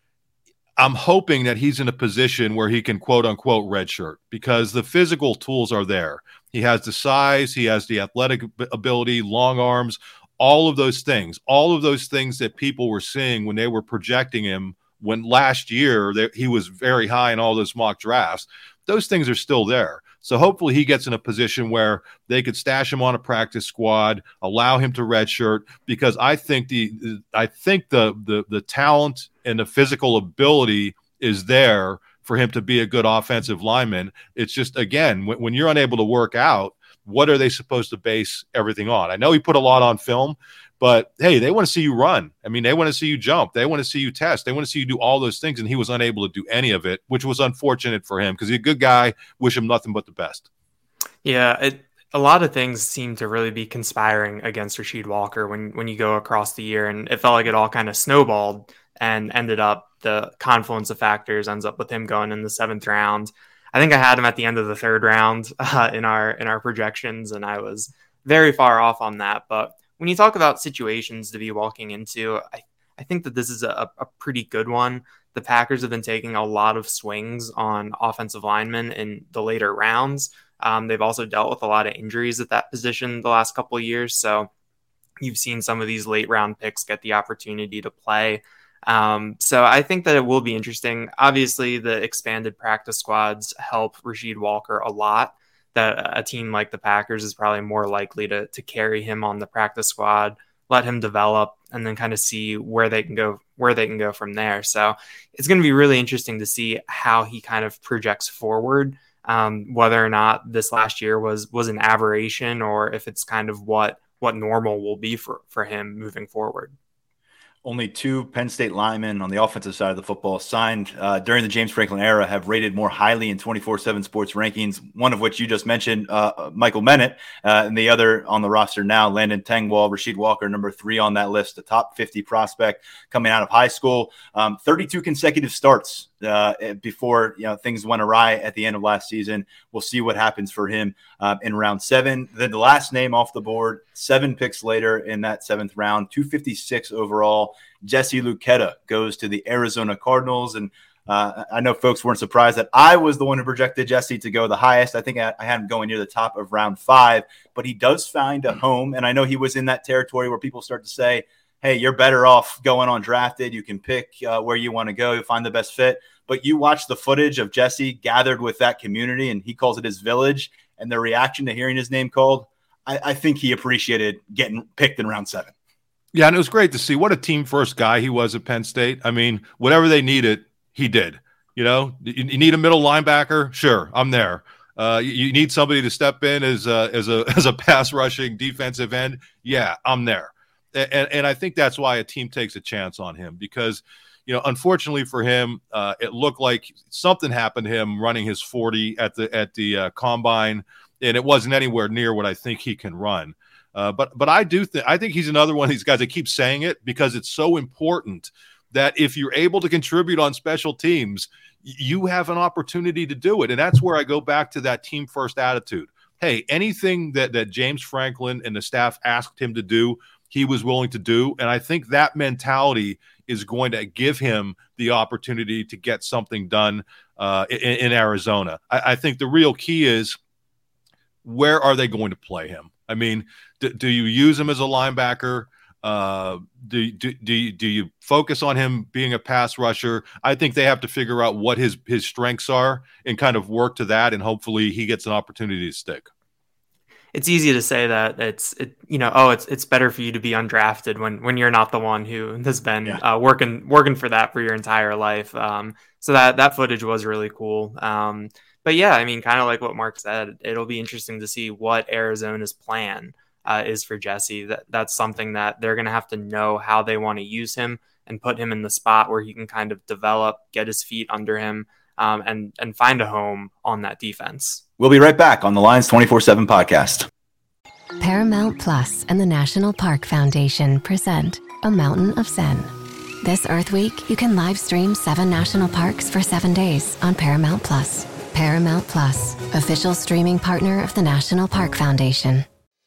I'm hoping that he's in a position where he can quote unquote redshirt because the physical tools are there. He has the size, he has the athletic ability, long arms, all of those things, all of those things that people were seeing when they were projecting him when last year they, he was very high in all those mock drafts. Those things are still there. So hopefully he gets in a position where they could stash him on a practice squad, allow him to redshirt, because I think the I think the the the talent and the physical ability is there for him to be a good offensive lineman. It's just, again, when, when you're unable to work out, what are they supposed to base everything on? I know he put a lot on film, but hey, they want to see you run. I mean, they want to see you jump. They want to see you test. They want to see you do all those things, and he was unable to do any of it, which was unfortunate for him because he's a good guy. Wish him nothing but the best. Yeah, it, a lot of things seem to really be conspiring against Rasheed Walker when, when you go across the year, and it felt like it all kind of snowballed and ended up the confluence of factors ends up with him going in the seventh round. I think I had him at the end of the third round uh, in our in our projections, and I was very far off on that. But when you talk about situations to be walking into, I, I think that this is a, a pretty good one. The Packers have been taking a lot of swings on offensive linemen in the later rounds. Um, they've also dealt with a lot of injuries at that position the last couple of years. So you've seen some of these late round picks get the opportunity to play. Um, so I think that it will be interesting. Obviously, the expanded practice squads help Rasheed Walker a lot. That a team like the Packers is probably more likely to to carry him on the practice squad, let him develop, and then kind of see where they can go, where they can go from there. So it's going to be really interesting to see how he kind of projects forward, um, whether or not this last year was was an aberration or if it's kind of what what normal will be for for him moving forward. Only two Penn State linemen on the offensive side of the football signed uh, during the James Franklin era have rated more highly in twenty-four seven Sports rankings, one of which you just mentioned, uh, Michael Menet, uh, and the other on the roster now, Landon Tengwall, Rasheed Walker, number three on that list, the top fifty prospect coming out of high school. Um, thirty-two consecutive starts uh, before you know things went awry at the end of last season. We'll see what happens for him uh, in round seven. Then the last name off the board, seven picks later in that seventh round, two fifty-six overall. Jesse Luketa goes to the Arizona Cardinals. And uh, I know folks weren't surprised that I was the one who projected Jesse to go the highest. I think I, I had him going near the top of round five, but he does find a home. And I know he was in that territory where people start to say, hey, you're better off going undrafted. You can pick uh, where you want to go, find the best fit. But you watch the footage of Jesse gathered with that community, and he calls it his village, and their reaction to hearing his name called, I, I think he appreciated getting picked in round seven. Yeah, and it was great to see what a team-first guy he was at Penn State. I mean, whatever they needed, he did. You know, you, you need a middle linebacker? Sure, I'm there. Uh, you, you need somebody to step in as a, as a as a pass-rushing defensive end? Yeah, I'm there. And, and I think that's why a team takes a chance on him because, you know, unfortunately for him, uh, it looked like something happened to him running his forty at the at the uh, combine, and it wasn't anywhere near what I think he can run. Uh, but but I do think I think he's another one of these guys that keep saying it because it's so important that if you're able to contribute on special teams, you have an opportunity to do it. And that's where I go back to that team first attitude. Hey, anything that that James Franklin and the staff asked him to do, he was willing to do. And I think that mentality is going to give him the opportunity to get something done uh, in, in Arizona. I, I think the real key is where are they going to play him? I mean, do, do you use him as a linebacker? Uh, do, do, do, you, do you focus on him being a pass rusher? I think they have to figure out what his, his strengths are and kind of work to that. And hopefully he gets an opportunity to stick. It's easy to say that it's, it, you know, oh, it's, it's better for you to be undrafted when, when you're not the one who has been yeah. uh, working, working for that for your entire life. Um, so that, that footage was really cool. Um, but yeah, I mean, kind of like what Mark said, it'll be interesting to see what Arizona's plan Uh, is for Jesse. That that's something that they're going to have to know how they want to use him and put him in the spot where he can kind of develop, get his feet under him, um, and and find a home on that defense. We'll be right back on the Lions twenty-four seven podcast. Paramount Plus and the National Park Foundation present A Mountain of Zen. This Earth Week, you can live stream seven national parks for seven days on Paramount Plus. Paramount Plus, official streaming partner of the National Park Foundation.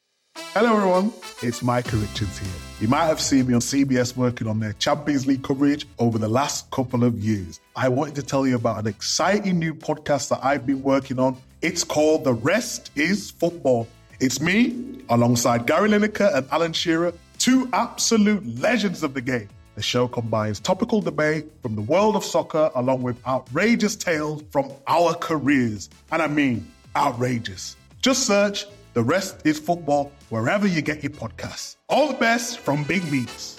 Hello everyone, it's Micah Richards here. You might have seen me on C B S working on their Champions League coverage over the last couple of years. I wanted to tell you about an exciting new podcast that I've been working on. It's called The Rest is Football. It's me, alongside Gary Lineker and Alan Shearer, two absolute legends of the game. The show combines topical debate from the world of soccer along with outrageous tales from our careers. And I mean outrageous. Just search The Rest is Football wherever you get your podcasts. All the best from Big Meats.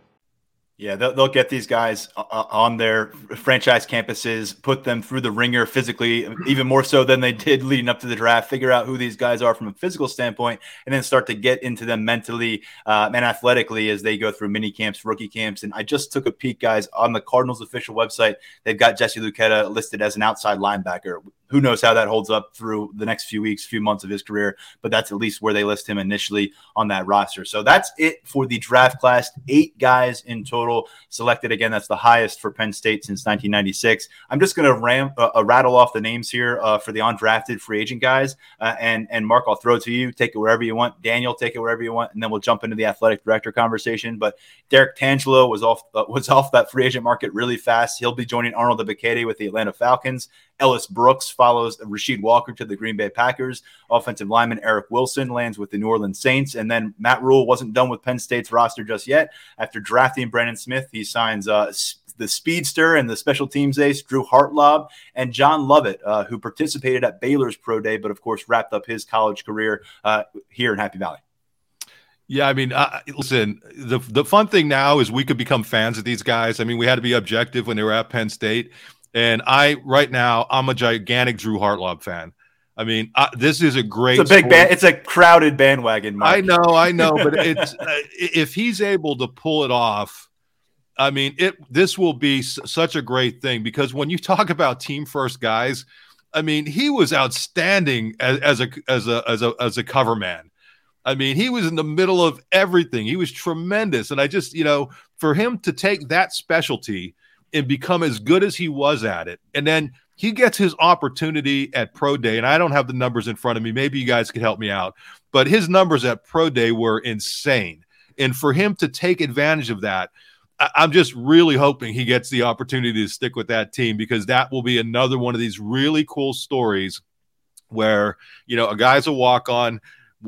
Yeah, they'll, they'll get these guys uh, on their franchise campuses, put them through the ringer physically, even more so than they did leading up to the draft, figure out who these guys are from a physical standpoint, and then start to get into them mentally uh, and athletically as they go through mini camps, rookie camps. And I just took a peek, guys, on the Cardinals official website. They've got Jesse Luketa listed as an outside linebacker. Who knows how that holds up through the next few weeks, few months of his career, but that's at least where they list him initially on that roster. So that's it for the draft class. Eight guys in total selected. Again, that's the highest for Penn State since nineteen ninety-six. I'm just going to ram uh, rattle off the names here uh, for the undrafted free agent guys. Uh, and, and Mark, I'll throw it to you. Take it wherever you want. Daniel, take it wherever you want. And then we'll jump into the athletic director conversation. But Derek Tangelo was off, uh, was off that free agent market really fast. He'll be joining Arnold Ebiketie with the Atlanta Falcons. Ellis Brooks follows Rasheed Walker to the Green Bay Packers. Offensive lineman Eric Wilson lands with the New Orleans Saints. And then Matt Rule wasn't done with Penn State's roster just yet. After drafting Brandon Smith, he signs uh, the speedster and the special teams ace, Drew Hartlob, and John Lovett, uh, who participated at Baylor's Pro Day, but of course wrapped up his college career uh, here in Happy Valley. Yeah, I mean, uh, listen, the the fun thing now is we could become fans of these guys. I mean, we had to be objective when they were at Penn State. And I, right now, I'm a gigantic Drew Hartlob fan. I mean, uh, this is a great. It's a big band. It's a crowded bandwagon. Mark. I know, I know, but it's uh, if he's able to pull it off, I mean, it. This will be s- such a great thing because when you talk about team first guys, I mean, he was outstanding as, as a as a as a as a cover man. I mean, he was in the middle of everything. He was tremendous, and I just, you know, for him to take that specialty and become as good as he was at it. And then he gets his opportunity at Pro Day. And I don't have the numbers in front of me. Maybe you guys could help me out. But his numbers at Pro Day were insane. And for him to take advantage of that, I- I'm just really hoping he gets the opportunity to stick with that team because that will be another one of these really cool stories where, you know, a guy's a walk-on,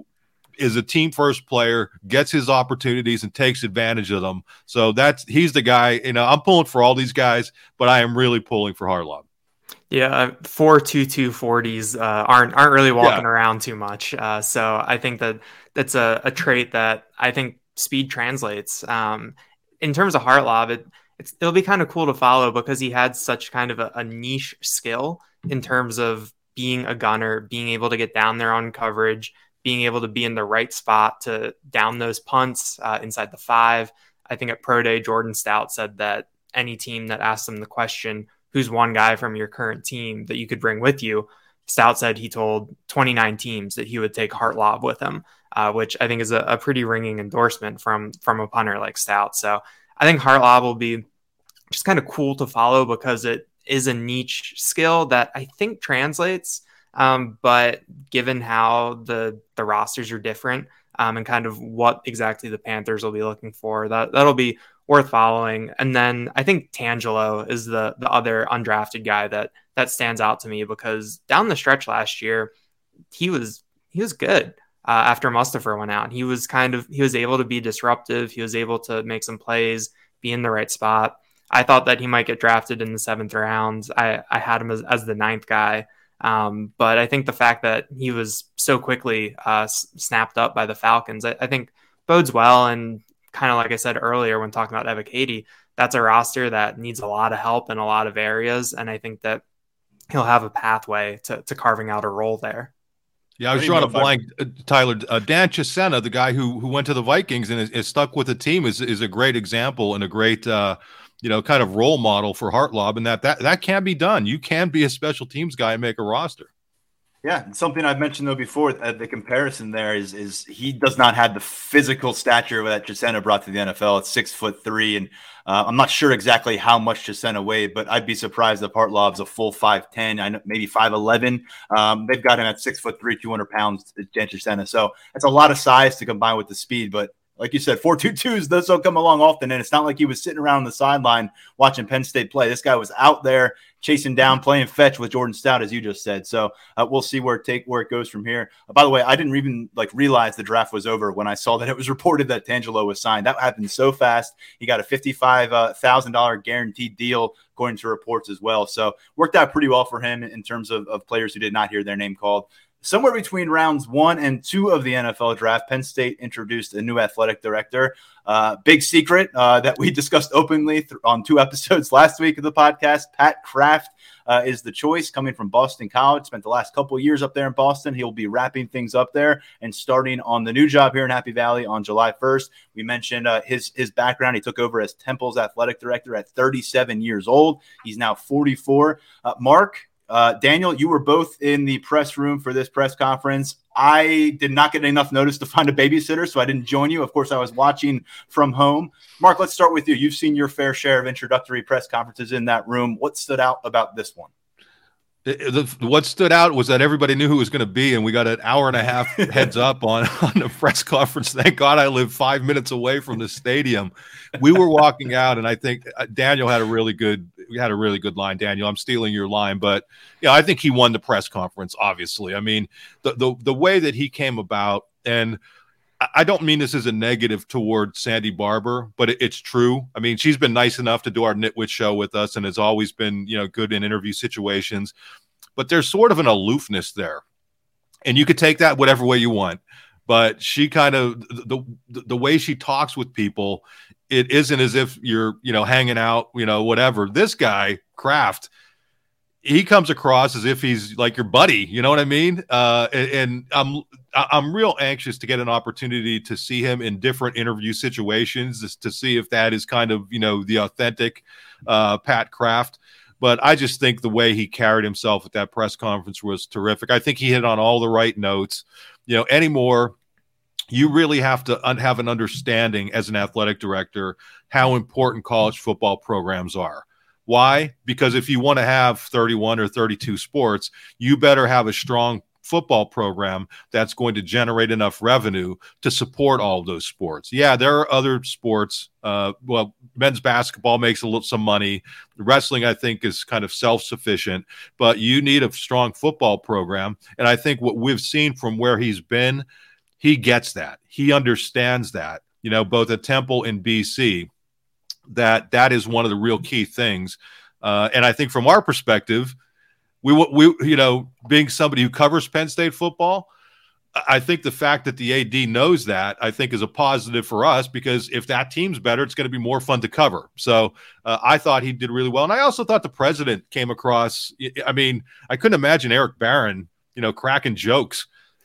is a team first player, gets his opportunities and takes advantage of them. So that's, he's the guy, you know, I'm pulling for all these guys, but I am really pulling for Hartlob. Yeah. Four two two forties uh, aren't, aren't really walking Yeah. around too much. Uh, so I think that that's a, a trait that I think speed translates. Um, in terms of Hartlob, it, it's, it'll be kind of cool to follow because he had such kind of a, a niche skill in terms of being a gunner, being able to get down there on coverage, being able to be in the right spot to down those punts uh, inside the five. I think at Pro Day, Jordan Stout said that any team that asked him the question, who's one guy from your current team that you could bring with you? Stout said he told twenty-nine teams that he would take Hartlob with him, uh, which I think is a, a pretty ringing endorsement from, from a punter like Stout. So I think Hartlob will be just kind of cool to follow because it is a niche skill that I think translates. Um, but given how the, the rosters are different um, and kind of what exactly the Panthers will be looking for, that, that'll be worth following. And then I think Tangelo is the the other undrafted guy that that stands out to me because down the stretch last year, he was he was good. uh, after Mustapher went out. He was kind of, he was able to be disruptive. He was able to make some plays, be in the right spot. I thought that he might get drafted in the seventh round. I, I had him as, as the ninth guy. Um, but I think the fact that he was so quickly uh, s- snapped up by the Falcons, I, I think bodes well. And kind of like I said earlier, when talking about Ebiketie, that's a roster that needs a lot of help in a lot of areas. And I think that he'll have a pathway to, to carving out a role there. Yeah, I was drawing a blank, uh, Tyler. Uh, Dan Chisena, the guy who who went to the Vikings and is, is stuck with the team, is is a great example and a great, uh, you know, kind of role model for Hartlaub, and that that that can be done. You can be a special teams guy and make a roster. Yeah, and something I've mentioned though before, uh, the comparison there is is he does not have the physical stature that Chisena brought to the N F L. It's six foot three, and uh, I'm not sure exactly how much Chisena weighed, but I'd be surprised if Hartlaub's a full five ten, I know maybe five eleven. Um, they've got him at six foot three, two hundred pounds, Dan Chisena. So it's a lot of size to combine with the speed, but like you said, four two twos, those don't come along often. And it's not like he was sitting around on the sideline watching Penn State play. This guy was out there chasing down, playing fetch with Jordan Stout, as you just said. So uh, we'll see where it take where it goes from here. Uh, by the way, I didn't even like realize the draft was over when I saw that it was reported that Tangelo was signed. That happened so fast. He got a fifty-five thousand dollars guaranteed deal, according to reports as well. So worked out pretty well for him in terms of, of players who did not hear their name called. Somewhere between rounds one and two of the N F L draft, Penn State introduced a new athletic director. Uh, big secret uh, that we discussed openly th- on two episodes last week of the podcast. Pat Kraft uh, is the choice, coming from Boston College. Spent the last couple of years up there in Boston. He'll be wrapping things up there and starting on the new job here in Happy Valley on July first. We mentioned uh, his his background. He took over as Temple's athletic director at thirty-seven years old. He's now forty-four. Uh, Mark, Uh, Daniel, you were both in the press room for this press conference. I did not get enough notice to find a babysitter, so I didn't join you. Of course, I was watching from home. Mark, let's start with you. You've seen your fair share of introductory press conferences in that room. What stood out about this one? The, the, what stood out was that everybody knew who it was going to be, and we got an hour and a half heads up on, on the press conference. Thank God I live five minutes away from the stadium. We were walking out, and I think Daniel had a really good had a really good line. Daniel, I'm stealing your line, but yeah, I think he won the press conference. Obviously, I mean the the the way that he came about, and I don't mean this as a negative toward Sandy Barber, but it, it's true. I mean, she's been nice enough to do our Nitwit show with us and has always been, you know, good in interview situations. But there's sort of an aloofness there. And you could take that whatever way you want. But she kind of, the, the, the way she talks with people, it isn't as if you're, you know, hanging out, you know, whatever. This guy, Kraft, he comes across as if he's like your buddy, you know what I mean? Uh, and, and I'm I'm real anxious to get an opportunity to see him in different interview situations, just to see if that is kind of, you know, the authentic uh, Pat Kraft. But I just think the way he carried himself at that press conference was terrific. I think he hit on all the right notes. You know, anymore, you really have to un- have an understanding as an athletic director how important college football programs are. Why? Because if you want to have thirty-one or thirty-two sports, you better have a strong football program that's going to generate enough revenue to support all of those sports. Yeah, there are other sports. Uh, well, men's basketball makes a little some money. Wrestling, I think, is kind of self-sufficient, but you need a strong football program. And I think what we've seen from where he's been, he gets that. He understands that, you know, both at Temple and B C, that that is one of the real key things. Uh, and I think from our perspective, we, we, you know, being somebody who covers Penn State football, I think the fact that the A D knows that, I think, is a positive for us, because if that team's better, it's going to be more fun to cover. So uh, I thought he did really well. And I also thought the president came across, I mean, I couldn't imagine Eric Barron, you know, cracking jokes.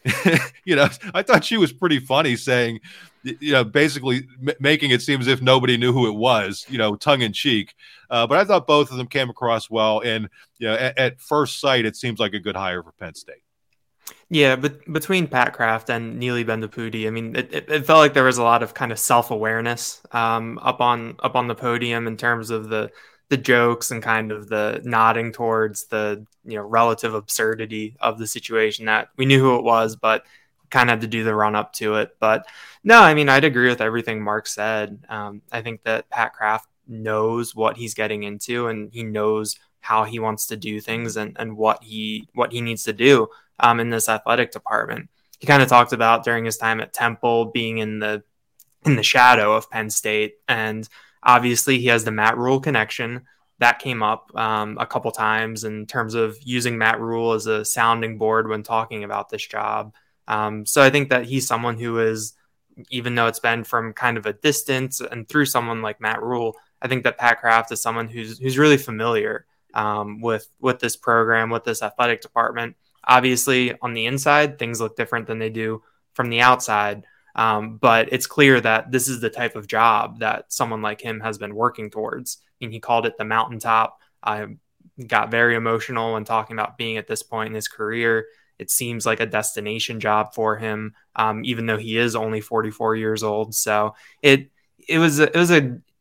You know, I thought she was pretty funny, saying, you know, basically m- making it seem as if nobody knew who it was, you know, tongue in cheek. Uh, but I thought both of them came across well. And, you know, at, at first sight, it seems like a good hire for Penn State. Yeah, but between Pat Kraft and Neely Bendapudi, I mean, it, it, it felt like there was a lot of kind of self-awareness um, up on up on the podium in terms of the the jokes and kind of the nodding towards the, you know, relative absurdity of the situation, that we knew who it was, but kind of had to do the run up to it. But no, I mean, I'd agree with everything Mark said. Um, I think that Pat Kraft knows what he's getting into, and he knows how he wants to do things, and, and what he what he needs to do um, in this athletic department. he kind of talked about during his time at Temple being in the in the shadow of Penn State. And obviously he has the Matt Rhule connection. That came up um, a couple times in terms of using Matt Rhule as a sounding board when talking about this job. Um, so I think that he's someone who is, even though it's been from kind of a distance and through someone like Matt Rhule, I think that Pat Kraft is someone who's who's really familiar um, with with this program, with this athletic department. Obviously, on the inside, things look different than they do from the outside. Um, but it's clear that this is the type of job that someone like him has been working towards. And he called it the mountaintop. I got very emotional when talking about being at this point in his career. It seems like a destination job for him, um, even though he is only forty-four years old. So it it was a, it was a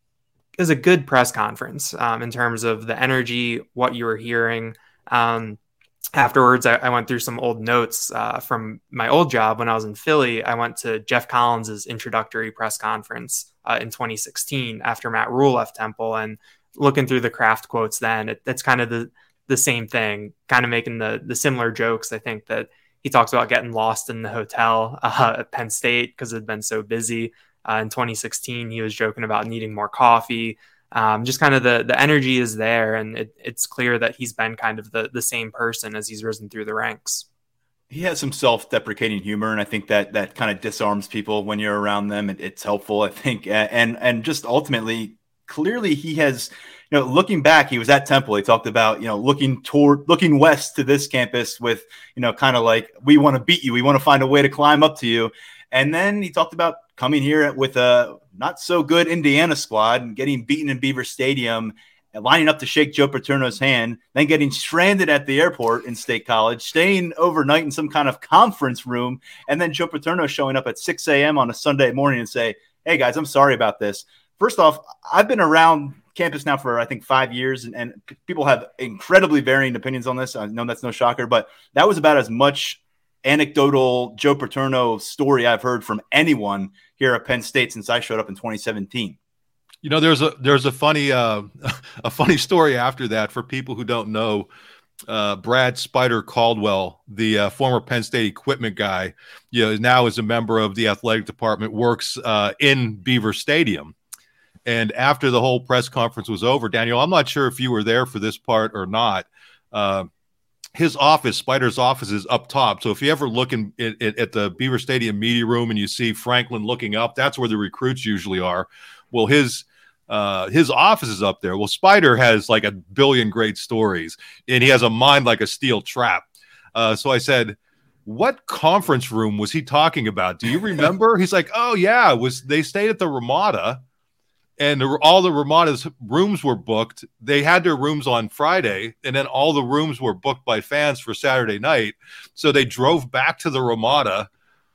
it was a good press conference um, in terms of the energy, what you were hearing. Um, Afterwards, I, I went through some old notes uh, from my old job when I was in Philly. I went to Jeff Collins's introductory press conference uh, in twenty sixteen after Matt Rhule left Temple, and looking through the Kraft quotes then, it, it's kind of the the same thing, kind of making the the similar jokes. I think that he talks about getting lost in the hotel uh, at Penn State because it had been so busy. Uh, in twenty sixteen, he was joking about needing more coffee. Um, just kind of the the energy is there, and it, it's clear that he's been kind of the the same person as he's risen through the ranks. He has some self-deprecating humor, and I think that that kind of disarms people when you're around them. It, it's helpful, I think, and and just ultimately, clearly, he has. You know, looking back, he was at Temple. He talked about, you know, looking toward, looking west to this campus with, you know, kind of like, we want to beat you. We want to find a way to climb up to you. And then he talked about coming here with a not so good Indiana squad and getting beaten in Beaver Stadium and lining up to shake Joe Paterno's hand, then getting stranded at the airport in State College, staying overnight in some kind of conference room, and then Joe Paterno showing up at six a.m. on a Sunday morning and say, hey, guys, I'm sorry about this. First off, I've been around campus now for, I think, five years, and, and people have incredibly varying opinions on this. I know that's no shocker, but that was about as much anecdotal Joe Paterno story I've heard from anyone here at Penn State since I showed up in twenty seventeen. You know, there's a there's a funny uh, a funny story after that for people who don't know. Uh, Brad Spider Caldwell, the uh, former Penn State equipment guy, you know, now is a member of the athletic department, works uh, in Beaver Stadium. And after the whole press conference was over, Daniel, I'm not sure if you were there for this part or not. Uh, his office, Spider's office, is up top. So if you ever look in, in, in at the Beaver Stadium media room and you see Franklin looking up, that's where the recruits usually are. Well, his uh, his office is up there. Well, Spider has like a billion great stories, and he has a mind like a steel trap. Uh, so I said, what conference room was he talking about? Do you remember? He's like, oh, yeah, it was they stayed at the Ramada. And the, all the Ramada's rooms were booked. They had their rooms on Friday, and then all the rooms were booked by fans for Saturday night. So they drove back to the Ramada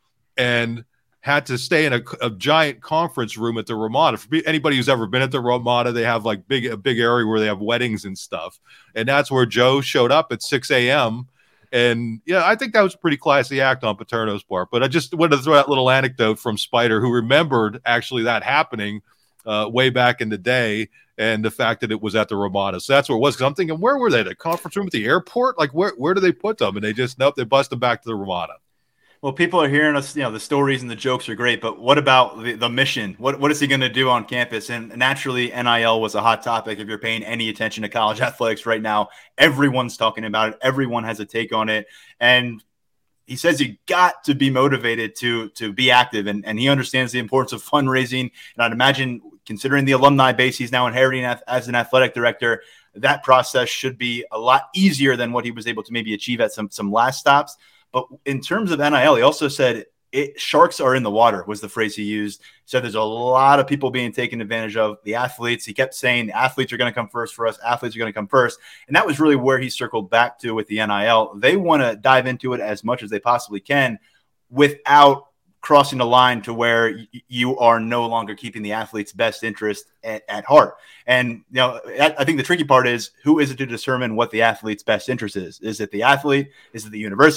and had to stay in a, a giant conference room at the Ramada. For anybody who's ever been at the Ramada, they have like big a big area where they have weddings and stuff. And that's where Joe showed up at six a.m. And yeah, I think that was a pretty classy act on Paterno's part. But I just wanted to throw that little anecdote from Spider, who remembered actually that happening Uh, way back in the day, and the fact that it was at the Ramada. So that's where it was. Because I'm thinking, where were they? The conference room at the airport? Like, where where do they put them? And they just, nope, they bust them back to the Ramada. Well, people are hearing us, you know, the stories and the jokes are great, but what about the, the mission? What What is he going to do on campus? And naturally, N I L was a hot topic. If you're paying any attention to college athletics right now, everyone's talking about it. Everyone has a take on it. And he says you got to be motivated to to be active, and, and he understands the importance of fundraising. And I'd imagine, considering the alumni base he's now inheriting as an athletic director, that process should be a lot easier than what he was able to maybe achieve at some some last stops. But in terms of N I L, he also said it, sharks are in the water was the phrase he used. So there's a lot of people being taken advantage of. The athletes, he kept saying, athletes are going to come first for us. Athletes are going to come first. And that was really where he circled back to with the N I L. They want to dive into it as much as they possibly can without crossing the line to where y- you are no longer keeping the athlete's best interest at, at heart. And, you know, I think the tricky part is, who is it to determine what the athlete's best interest is? Is it the athlete? Is it the university?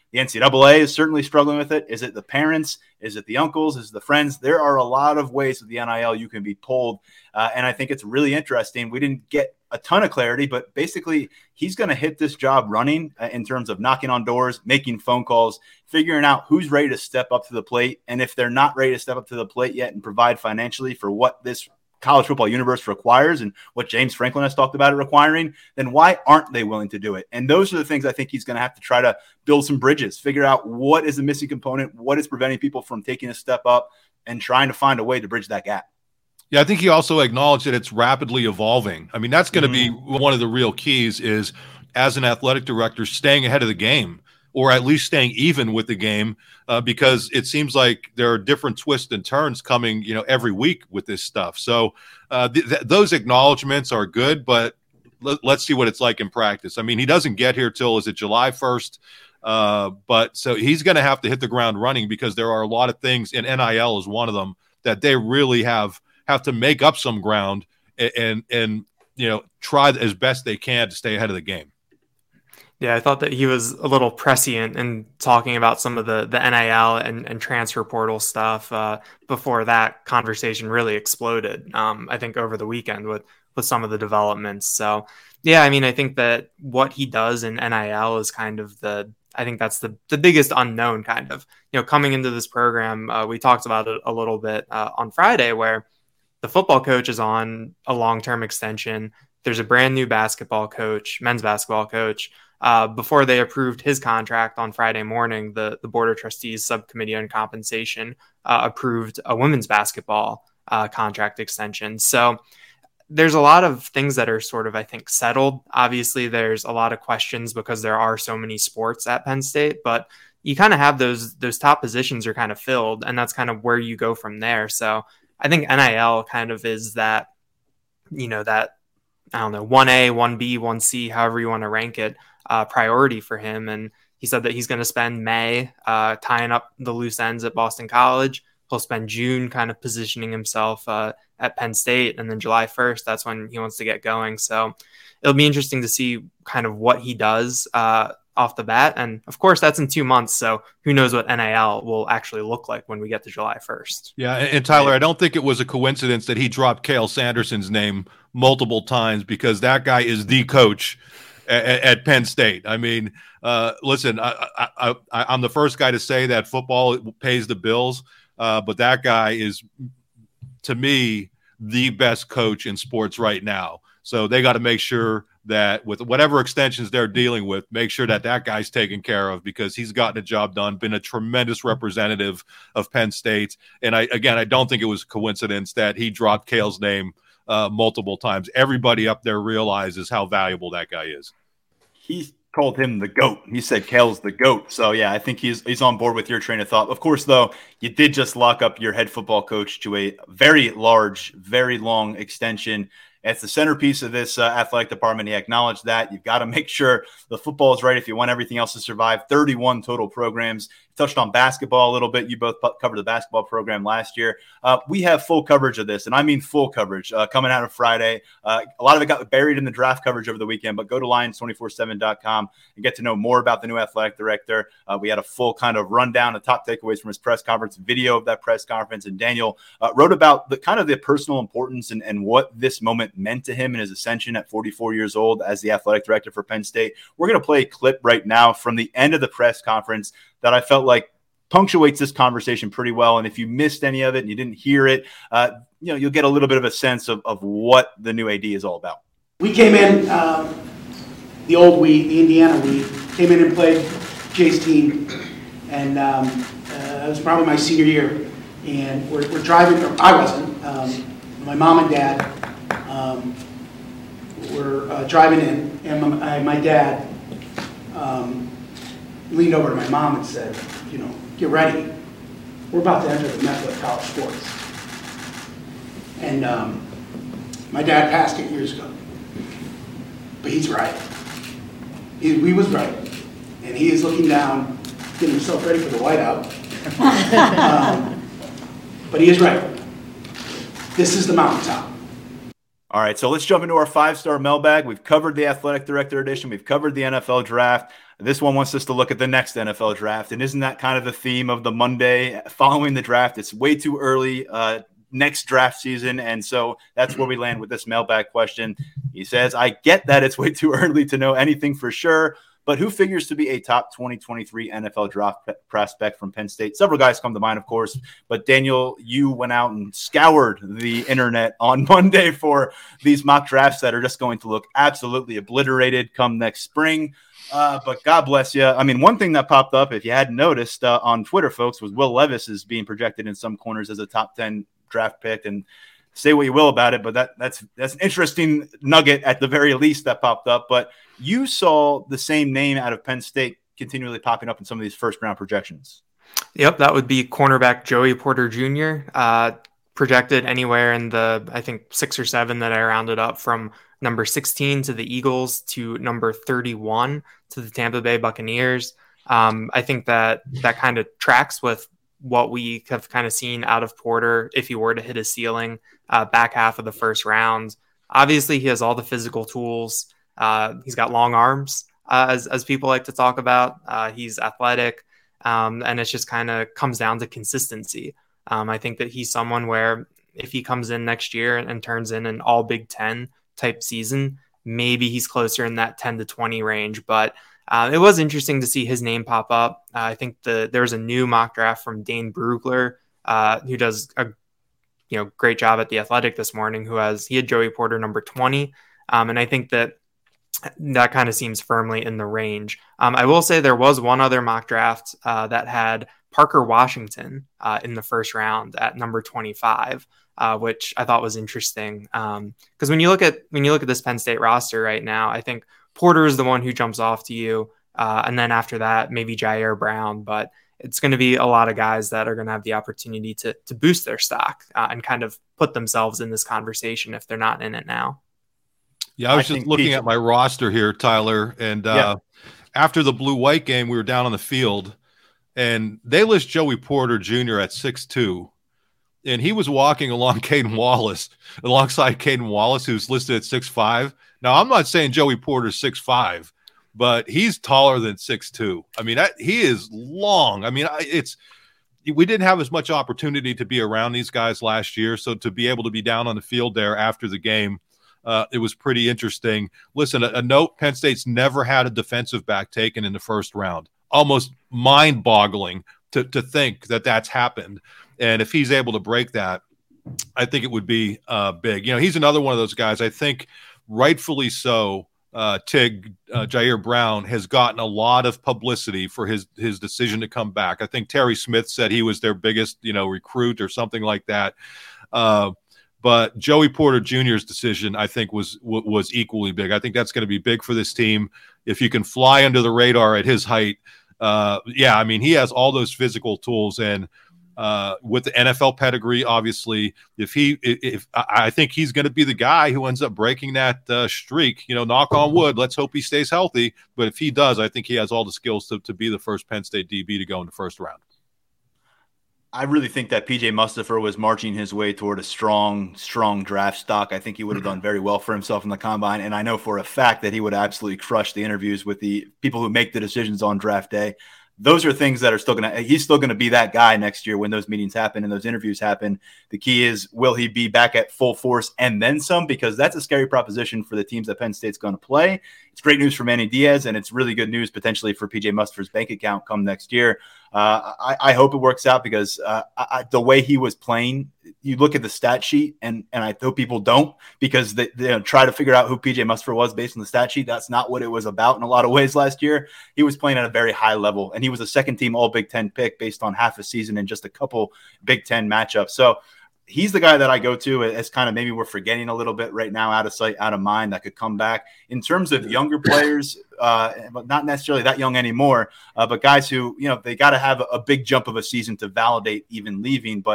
The N C double A is certainly struggling with it. Is it the parents? Is it the uncles? Is it the friends? There are a lot of ways with the N I L you can be pulled. Uh, and I think it's really interesting. We didn't get a ton of clarity, but basically he's going to hit this job running uh, in terms of knocking on doors, making phone calls, figuring out who's ready to step up to the plate. And if they're not ready to step up to the plate yet and provide financially for what this college football universe requires and what James Franklin has talked about it requiring, then why aren't they willing to do it? And those are the things I think he's going to have to try to build some bridges, figure out what is the missing component, what is preventing people from taking a step up, and trying to find a way to bridge that gap. Yeah, I think he also acknowledged that it's rapidly evolving. I mean, that's going to mm-hmm. be one of the real keys is, as an athletic director, staying ahead of the game, or at least staying even with the game, uh, because it seems like there are different twists and turns coming, you know, every week with this stuff. So uh, th- th- those acknowledgments are good, but l- let's see what it's like in practice. I mean, he doesn't get here till, is it July first? Uh, but so he's going to have to hit the ground running, because there are a lot of things, and N I L is one of them, that they really have have to make up some ground and, and, and you know, try as best they can to stay ahead of the game. Yeah, I thought that he was a little prescient in talking about some of the, the N I L and, and transfer portal stuff uh, before that conversation really exploded, um, I think, over the weekend with, with some of the developments. So, yeah, I mean, I think that what he does in N I L is kind of the – I think that's the, the biggest unknown kind of. You know, coming into this program, uh, we talked about it a little bit uh, on Friday, where the football coach is on a long-term extension. There's a brand new basketball coach, men's basketball coach. Uh, before they approved his contract on Friday morning, the, the Board of Trustees Subcommittee on Compensation uh, approved a women's basketball uh, contract extension. So there's a lot of things that are sort of, I think, settled. Obviously, there's a lot of questions because there are so many sports at Penn State, but you kind of have those those top positions are kind of filled, and that's kind of where you go from there. So I think N I L kind of is that, you know, that, I don't know, one A, one B, one C, however you want to rank it, uh, priority for him. And he said that he's going to spend May uh, tying up the loose ends at Boston College. He'll spend June kind of positioning himself uh, at Penn State. And then July first, that's when he wants to get going. So it'll be interesting to see kind of what he does uh, off the bat. And of course, that's in two months. So who knows what N I L will actually look like when we get to July first. Yeah. And, and Tyler, I don't think it was a coincidence that he dropped Cael Sanderson's name multiple times, because that guy is the coach at, at Penn State. I mean, uh, listen, I, I, I, I'm the first guy to say that football pays the bills, uh, but that guy is, to me, the best coach in sports right now. So they got to make sure that with whatever extensions they're dealing with, make sure that that guy's taken care of, because he's gotten a job done, been a tremendous representative of Penn State. And I, again, I don't think it was a coincidence that he dropped Cael's name uh, multiple times. Everybody up there realizes how valuable that guy is. He called him the GOAT. He said Cael's the GOAT. So, yeah, I think he's he's on board with your train of thought. Of course, though, you did just lock up your head football coach to a very large, very long extension. It's the centerpiece of this uh, athletic department. He acknowledged that. You've got to make sure the football is right if you want everything else to survive. thirty-one total programs. Touched on basketball a little bit. You both covered the basketball program last year. Uh, we have full coverage of this, and I mean full coverage, uh, coming out of Friday. Uh, a lot of it got buried in the draft coverage over the weekend, but go to Lions two forty-seven dot com and get to know more about the new athletic director. Uh, we had a full kind of rundown of top takeaways from his press conference, video of that press conference, and Daniel uh, wrote about the kind of the personal importance and, and what this moment meant to him in his ascension at forty-four years old as the athletic director for Penn State. We're going to play a clip right now from the end of the press conference that I felt like punctuates this conversation pretty well. And if you missed any of it and you didn't hear it, uh, you know, you'll get a little bit of a sense of, of what the new A D is all about. We came in, um, the old we, the Indiana we, came in and played Jay's team. And um, uh, it was probably my senior year. And we're, we're driving, or I wasn't, um, my mom and dad um, were uh, driving in. And my, my dad um, leaned over to my mom and said, you know, get ready. We're about to enter the mecca of college sports. And um, my dad passed eight years ago. But he's right. He, he was right. And he is looking down, getting himself ready for the whiteout. um, but he is right. This is the mountaintop. All right, so let's jump into our five-star mailbag. We've covered the athletic director edition. We've covered the N F L draft. This one wants us to look at the next N F L draft. And isn't that kind of the theme of the Monday following the draft? It's way too early. Uh, next draft season. And so that's where we land with this mailbag question. He says, I get that it's way too early to know anything for sure, but who figures to be a top twenty twenty-three N F L draft prospect from Penn State? Several guys come to mind, of course, but Daniel, you went out and scoured the internet on Monday for these mock drafts that are just going to look absolutely obliterated come next spring. Uh, but God bless you. I mean, one thing that popped up, if you hadn't noticed uh, on Twitter, folks, was Will Levis is being projected in some corners as a top ten draft pick, and say what you will about it, but that that's that's an interesting nugget at the very least that popped up. But you saw the same name out of Penn State continually popping up in some of these first round projections. Yep, that would be cornerback Joey Porter Junior Uh, projected anywhere in the, I think, six or seven that I rounded up, from number sixteen to the Eagles to number thirty-one to the Tampa Bay Buccaneers. Um, I think that that kind of tracks with what we have kind of seen out of Porter if he were to hit his ceiling uh, back half of the first round. Obviously, he has all the physical tools. Uh, he's got long arms, uh, as, as people like to talk about. Uh, he's athletic, um, and it just kind of comes down to consistency. Um, I think that he's someone where if he comes in next year and, and turns in an all Big Ten type season, maybe he's closer in that ten to twenty range, but Uh, it was interesting to see his name pop up. Uh, I think the there was a new mock draft from Dane Brugler, uh, who does a you know great job at The Athletic this morning. Who has he had Joey Porter number twenty, um, and I think that that kind of seems firmly in the range. Um, I will say there was one other mock draft uh, that had Parker Washington uh, in the first round at number twenty-five, uh, which I thought was interesting because um, when you look at when you look at this Penn State roster right now, I think Porter is the one who jumps off to you. Uh, and then after that, maybe Jair Brown, but it's going to be a lot of guys that are going to have the opportunity to, to boost their stock uh, and kind of put themselves in this conversation if they're not in it now. Yeah. I was I just looking Pete, at my roster here, Tyler. And uh, yeah. after the blue white game, we were down on the field and they list Joey Porter Junior at six two. And he was walking along Caden Wallace, alongside Caden Wallace, who's listed at six five. Now, I'm not saying Joey Porter's six five, but he's taller than six two. I mean, that, he is long. I mean, it's we didn't have as much opportunity to be around these guys last year, so to be able to be down on the field there after the game, uh, it was pretty interesting. Listen, a, a note, Penn State's never had a defensive back taken in the first round. Almost mind-boggling to, to think that that's happened. And if he's able to break that, I think it would be uh, big. You know, he's another one of those guys, I think rightfully so, uh, Tig, uh, Jair Brown has gotten a lot of publicity for his his decision to come back. I think Terry Smith said he was their biggest, you know, recruit or something like that. Uh, but Joey Porter Junior's decision, I think, was w- was equally big. I think that's going to be big for this team. If you can fly under the radar at his height, uh, yeah, I mean, he has all those physical tools, and Uh, with the N F L pedigree, obviously, if he, if, if I think he's going to be the guy who ends up breaking that uh, streak, you know, knock on wood, let's hope he stays healthy. But if he does, I think he has all the skills to, to be the first Penn State D B to go in the first round. I really think that P J Mustipher was marching his way toward a strong, strong draft stock. I think he would have done very well for himself in the combine. And I know for a fact that he would absolutely crush the interviews with the people who make the decisions on draft day. Those are things that are still going to, he's still going to be that guy next year when those meetings happen and those interviews happen. The key is, will he be back at full force and then some? Because that's a scary proposition for the teams that Penn State's going to play. It's great news for Manny Diaz, and it's really good news potentially for P J Mustipher's bank account come next year. Uh, I, I hope it works out because uh, I, the way he was playing, you look at the stat sheet, and and I hope people don't, because they, they you know, try to figure out who P J Mustipher was based on the stat sheet. That's not what it was about in a lot of ways last year. He was playing at a very high level, and he was a second team all Big Ten pick based on half a season and just a couple Big Ten matchups. So he's the guy that I go to as kind of maybe we're forgetting a little bit right now, out of sight, out of mind, that could come back. In terms of younger players, uh, but not necessarily that young anymore, uh, but guys who, you know, they got to have a, a big jump of a season to validate even leaving. But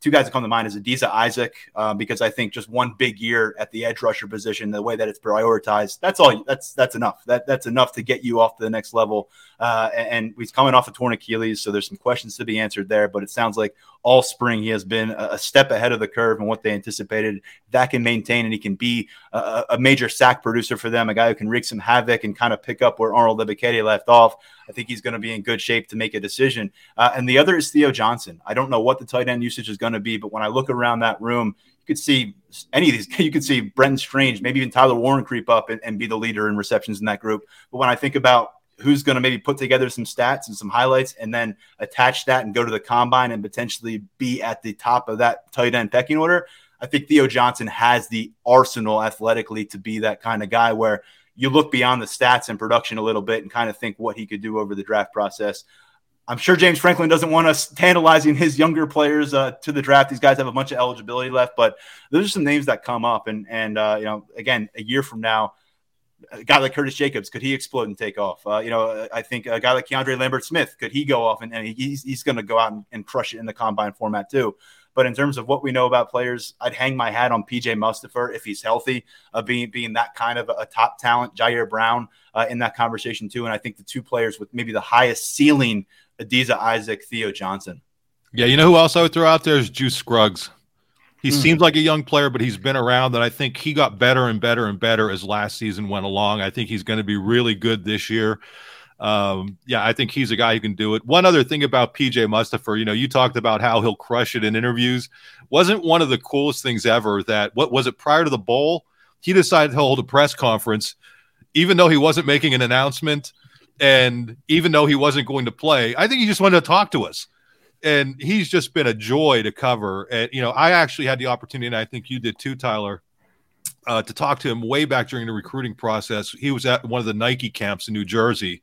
two guys that come to mind is Adisa Isaac, uh, because I think just one big year at the edge rusher position, the way that it's prioritized, that's all. That's that's enough. That that's enough to get you off to the next level. Uh, and, and he's coming off a torn Achilles, so there's some questions to be answered there. But it sounds like all spring he has been a, a step ahead of the curve and what they anticipated. That can maintain, and he can be a, a major sack producer for them, a guy who can wreak some havoc and kind of pick up where Arnold Ebiketie left off. I think he's going to be in good shape to make a decision. Uh, and the other is Theo Johnson. I don't know what the tight end usage is going to be, but when I look around that room, you could see any of these. You could see Brenton Strange, maybe even Tyler Warren creep up and, and be the leader in receptions in that group. But when I think about who's going to maybe put together some stats and some highlights and then attach that and go to the combine and potentially be at the top of that tight end pecking order, I think Theo Johnson has the arsenal athletically to be that kind of guy where you look beyond the stats and production a little bit and kind of think what he could do over the draft process. I'm sure James Franklin doesn't want us tantalizing his younger players uh, to the draft. These guys have a bunch of eligibility left, but those are some names that come up. And, and uh, you know, again, a year from now, a guy like Curtis Jacobs, could he explode and take off? Uh, you know, I think a guy like Keandre Lambert-Smith, could he go off and, and he's, he's going to go out and, and crush it in the combine format too. But in terms of what we know about players, I'd hang my hat on P J Mustipher if he's healthy, uh, being being that kind of a top talent. Jair Brown uh, in that conversation too. And I think the two players with maybe the highest ceiling, Adisa Isaac, Theo Johnson. Yeah, you know who else I would throw out there is Juice Scruggs. He mm. seems like a young player, but he's been around, and I think he got better and better and better as last season went along. I think he's going to be really good this year. Um, yeah, I think he's a guy who can do it. One other thing about P J Mustipher, you know, you talked about how he'll crush it in interviews. Wasn't one of the coolest things ever that, what was it, prior to the bowl, he decided to hold a press conference, even though he wasn't making an announcement and even though he wasn't going to play. I think he just wanted to talk to us. And he's just been a joy to cover. And, you know, I actually had the opportunity, and I think you did too, Tyler, uh, to talk to him way back during the recruiting process. He was at one of the Nike camps in New Jersey.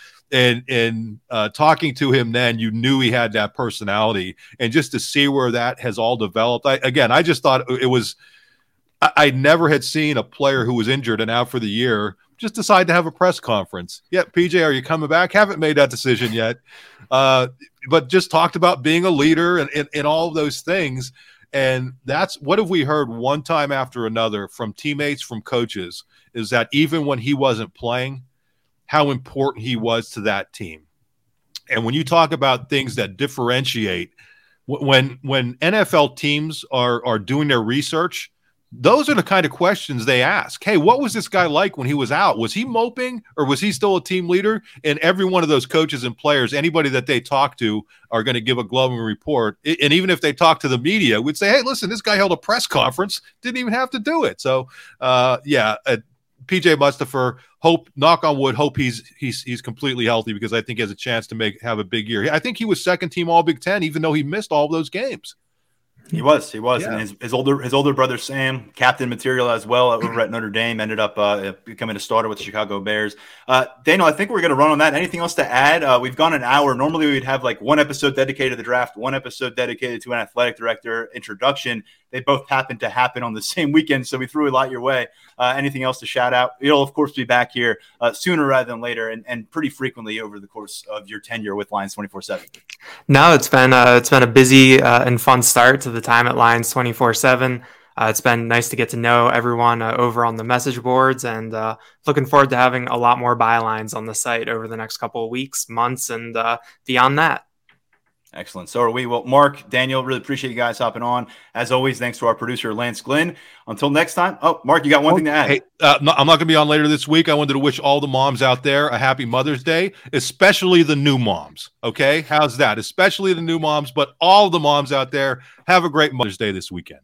And and uh, talking to him then, you knew he had that personality. And just to see where that has all developed, I, again, I just thought it was I, – I never had seen a player who was injured and out for the year just decide to have a press conference. Yeah, P J, are you coming back? Haven't made that decision yet. Uh, but just talked about being a leader and, and, and all of those things. And that's – what have we heard one time after another from teammates, from coaches, is that even when he wasn't playing – how important he was to that team. And when you talk about things that differentiate, when when N F L teams are are doing their research, those are the kind of questions they ask. Hey, what was this guy like when he was out? Was he moping or was he still a team leader? And every one of those coaches and players, anybody that they talk to, are going to give a glowing report. And even if they talk to the media, would say, hey, listen, this guy held a press conference, didn't even have to do it. So, uh, yeah, uh, P J Mustipher, hope, knock on wood, hope he's he's he's completely healthy, because I think he has a chance to make have a big year. I think he was second team All Big Ten, even though he missed all of those games. He was, he was, yeah. and his, his older his older brother Sam, captain material as well over at Notre Dame, ended up uh, becoming a starter with the Chicago Bears. Uh, Daniel, I think we're going to run on that. Anything else to add? Uh, we've gone an hour. Normally we'd have like one episode dedicated to the draft, one episode dedicated to an athletic director introduction. They both happened to happen on the same weekend, so we threw a lot your way. Uh, anything else to shout out? You'll, of course, be back here uh, sooner rather than later, and, and pretty frequently over the course of your tenure with Lions twenty-four seven. No, it's been uh, it's been a busy uh, and fun start to the time at Lions twenty-four seven. Uh, it's been nice to get to know everyone uh, over on the message boards, and uh, looking forward to having a lot more bylines on the site over the next couple of weeks, months, and uh, beyond that. Excellent. So are we. Well, Mark, Daniel, really appreciate you guys hopping on. As always, thanks to our producer, Lance Glynn. Until next time. Oh, Mark, you got one oh, thing to add. Hey, uh, no, I'm not going to be on later this week. I wanted to wish all the moms out there a happy Mother's Day, especially the new moms. Okay? How's that? Especially the new moms, but all the moms out there, have a great Mother's Day this weekend.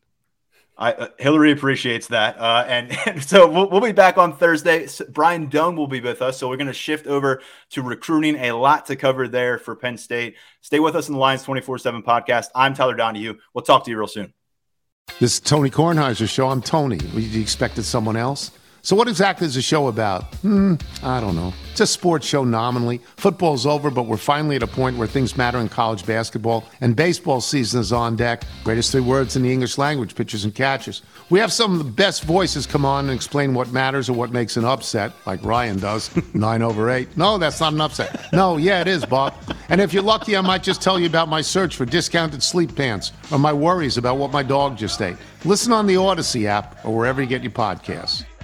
I, uh, Hillary appreciates that. Uh, and, and so we'll, we'll be back on Thursday. Brian Doan will be with us. So we're going to shift over to recruiting. A lot to cover there for Penn State. Stay with us in the Lions twenty-four seven podcast. I'm Tyler Donahue. We'll talk to you real soon. This is Tony Kornheiser's show. I'm Tony. You expected someone else? So what exactly is the show about? Hmm, I don't know. It's a sports show nominally. Football's over, but we're finally at a point where things matter in college basketball, and baseball season is on deck. Greatest three words in the English language, pitchers and catchers. We have some of the best voices come on and explain what matters or what makes an upset, like Ryan does. Nine over eight. No, that's not an upset. No, yeah, it is, Bob. And if you're lucky, I might just tell you about my search for discounted sleep pants or my worries about what my dog just ate. Listen on the Odyssey app or wherever you get your podcasts.